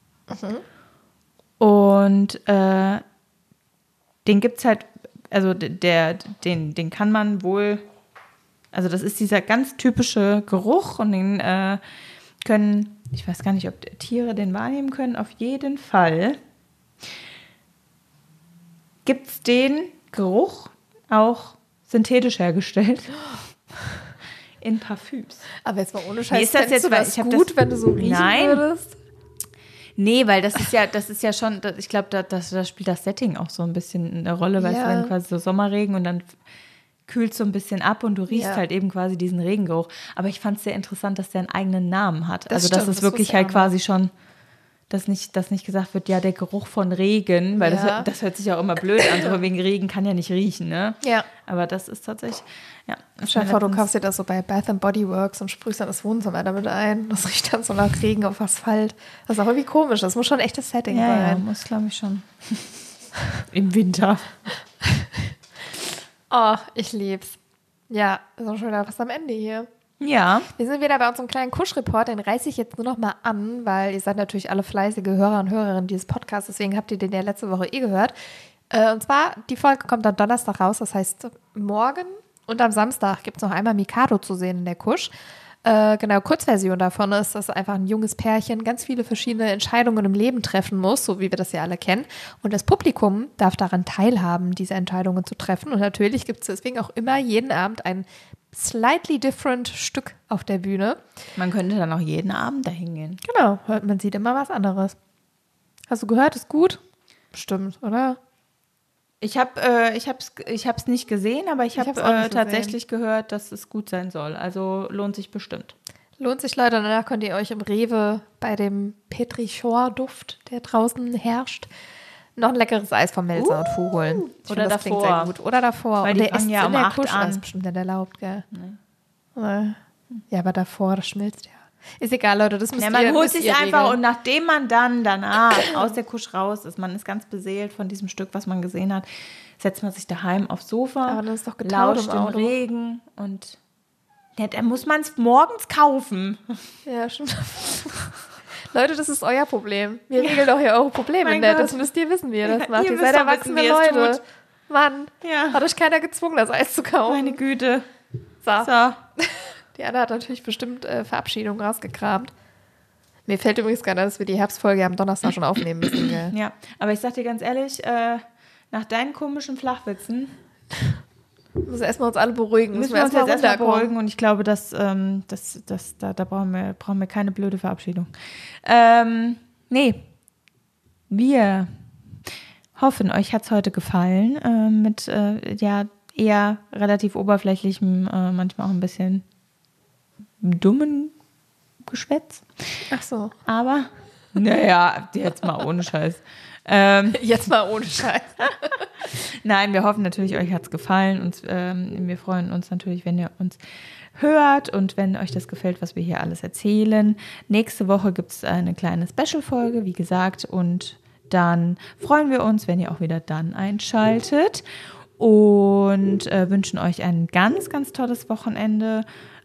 Und den gibt es halt, also den kann man wohl, also das ist dieser ganz typische Geruch und den können, ich weiß gar nicht, ob Tiere den wahrnehmen können, auf jeden Fall gibt es den Geruch auch synthetisch hergestellt. In Parfüms. Aber jetzt mal ohne Scheiß, ist das jetzt du das gut, wenn du so riechen würdest? Nee, weil das ist ja schon, ich glaube, da spielt das Setting auch so ein bisschen eine Rolle, weil es dann quasi so Sommerregen und dann kühlt so ein bisschen ab und du riechst halt eben quasi diesen Regengeruch. Aber ich fand es sehr interessant, dass der einen eigenen Namen hat. Also dass es wirklich halt quasi schon, dass nicht gesagt wird, ja, der Geruch von Regen, weil das hört sich auch immer blöd an, so wegen Regen kann ja nicht riechen, ne? Ja. Aber das ist tatsächlich, ja. Stell dir vor, du kaufst dir das so bei Bath & Body Works und sprühst dann das Wohnzimmer damit ein. Das riecht dann so nach Regen auf Asphalt. Das ist auch irgendwie komisch. Das muss schon ein echtes Setting sein. Ja, muss, glaube ich, schon. Im Winter. Oh, ich lieb's. Ja, ist auch schon wieder fast am Ende hier. Ja. Wir sind wieder bei unserem kleinen Kusch-Report. Den reiße ich jetzt nur noch mal an, weil ihr seid natürlich alle fleißige Hörer und Hörerinnen dieses Podcasts. Deswegen habt ihr den ja letzte Woche gehört. Und zwar, die Folge kommt am Donnerstag raus. Das heißt, morgen und am Samstag gibt es noch einmal Mikado zu sehen in der Kusch. Genau, Kurzversion davon ist, dass einfach ein junges Pärchen ganz viele verschiedene Entscheidungen im Leben treffen muss, so wie wir das ja alle kennen. Und das Publikum darf daran teilhaben, diese Entscheidungen zu treffen. Und natürlich gibt es deswegen auch immer jeden Abend ein slightly different Stück auf der Bühne. Man könnte dann auch jeden Abend dahin gehen. Genau, man sieht immer was anderes. Hast du gehört, ist gut? Bestimmt, oder? Ich hab's nicht gesehen, aber ich habe tatsächlich gehört, dass es gut sein soll. Also lohnt sich bestimmt. Lohnt sich, Leute. Danach könnt ihr euch im Rewe bei dem Petrichor-Duft, der draußen herrscht, noch ein leckeres Eis vom Melzer und Fu holen. Oder davor. Sehr gut. Oder davor. Weil und die der fangen ja um 8 Kusch an. Das ist bestimmt nicht erlaubt, gell? Nee. Ja, aber davor, das schmilzt ja. Ist egal, Leute, das müsst ihr man holt sich einfach regeln. und nachdem man dann danach aus der Kusch raus ist, man ist ganz beseelt von diesem Stück, was man gesehen hat, setzt man sich daheim aufs Sofa, aber dann ist doch getaut lauscht im im Auto. Regen und dann muss man es morgens kaufen. Ja, stimmt. Leute, das ist euer Problem. Wir regeln doch hier eure Probleme. Mein Ne? Gott. Das müsst ihr wissen, wie ihr das macht. Ihr Ihr müsst seid doch erwachsene wissen, wie ihr es Leute. tut. Mann, Ja. hat euch keiner gezwungen, das Eis zu kaufen. Meine Güte. So. Die Anna hat natürlich bestimmt Verabschiedung rausgekramt. Mir fällt übrigens gerade, dass wir die Herbstfolge am Donnerstag schon aufnehmen müssen. Gell? Ja, aber ich sag dir ganz ehrlich, nach deinen komischen Flachwitzen Wir müssen erstmal uns alle beruhigen. müssen wir uns jetzt erstmal beruhigen und ich glaube, da brauchen wir keine blöde Verabschiedung. Nee, wir hoffen, euch hat es heute gefallen mit eher relativ oberflächlichem, manchmal auch ein bisschen dummen Geschwätz. Ach so. Aber, naja, jetzt mal ohne Scheiß. Jetzt mal ohne Scheiß. Nein, wir hoffen natürlich, euch hat es gefallen und wir freuen uns natürlich, wenn ihr uns hört und wenn euch das gefällt, was wir hier alles erzählen. Nächste Woche gibt es eine kleine Special-Folge, wie gesagt, und dann freuen wir uns, wenn ihr auch wieder dann einschaltet und wünschen euch ein ganz, ganz tolles Wochenende.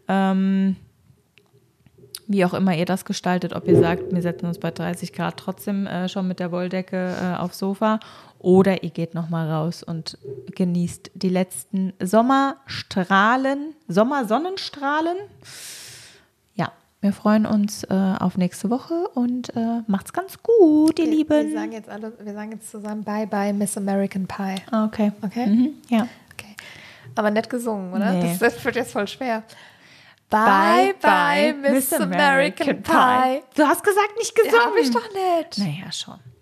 Wie auch immer ihr das gestaltet, ob ihr sagt, wir setzen uns bei 30 Grad trotzdem schon mit der Wolldecke aufs Sofa oder ihr geht nochmal raus und genießt die letzten Sommersonnenstrahlen. Ja, wir freuen uns auf nächste Woche und macht's ganz gut, ihr Lieben. Wir sagen jetzt zusammen Bye-bye Miss American Pie. Okay. Okay? Mhm, ja. Okay. Aber nett gesungen, oder? Nee. Das wird jetzt voll schwer. Bye, bye, Miss American Pie. Du hast gesagt, nicht gesungen. Ja, hab ich doch nicht. Naja, schon.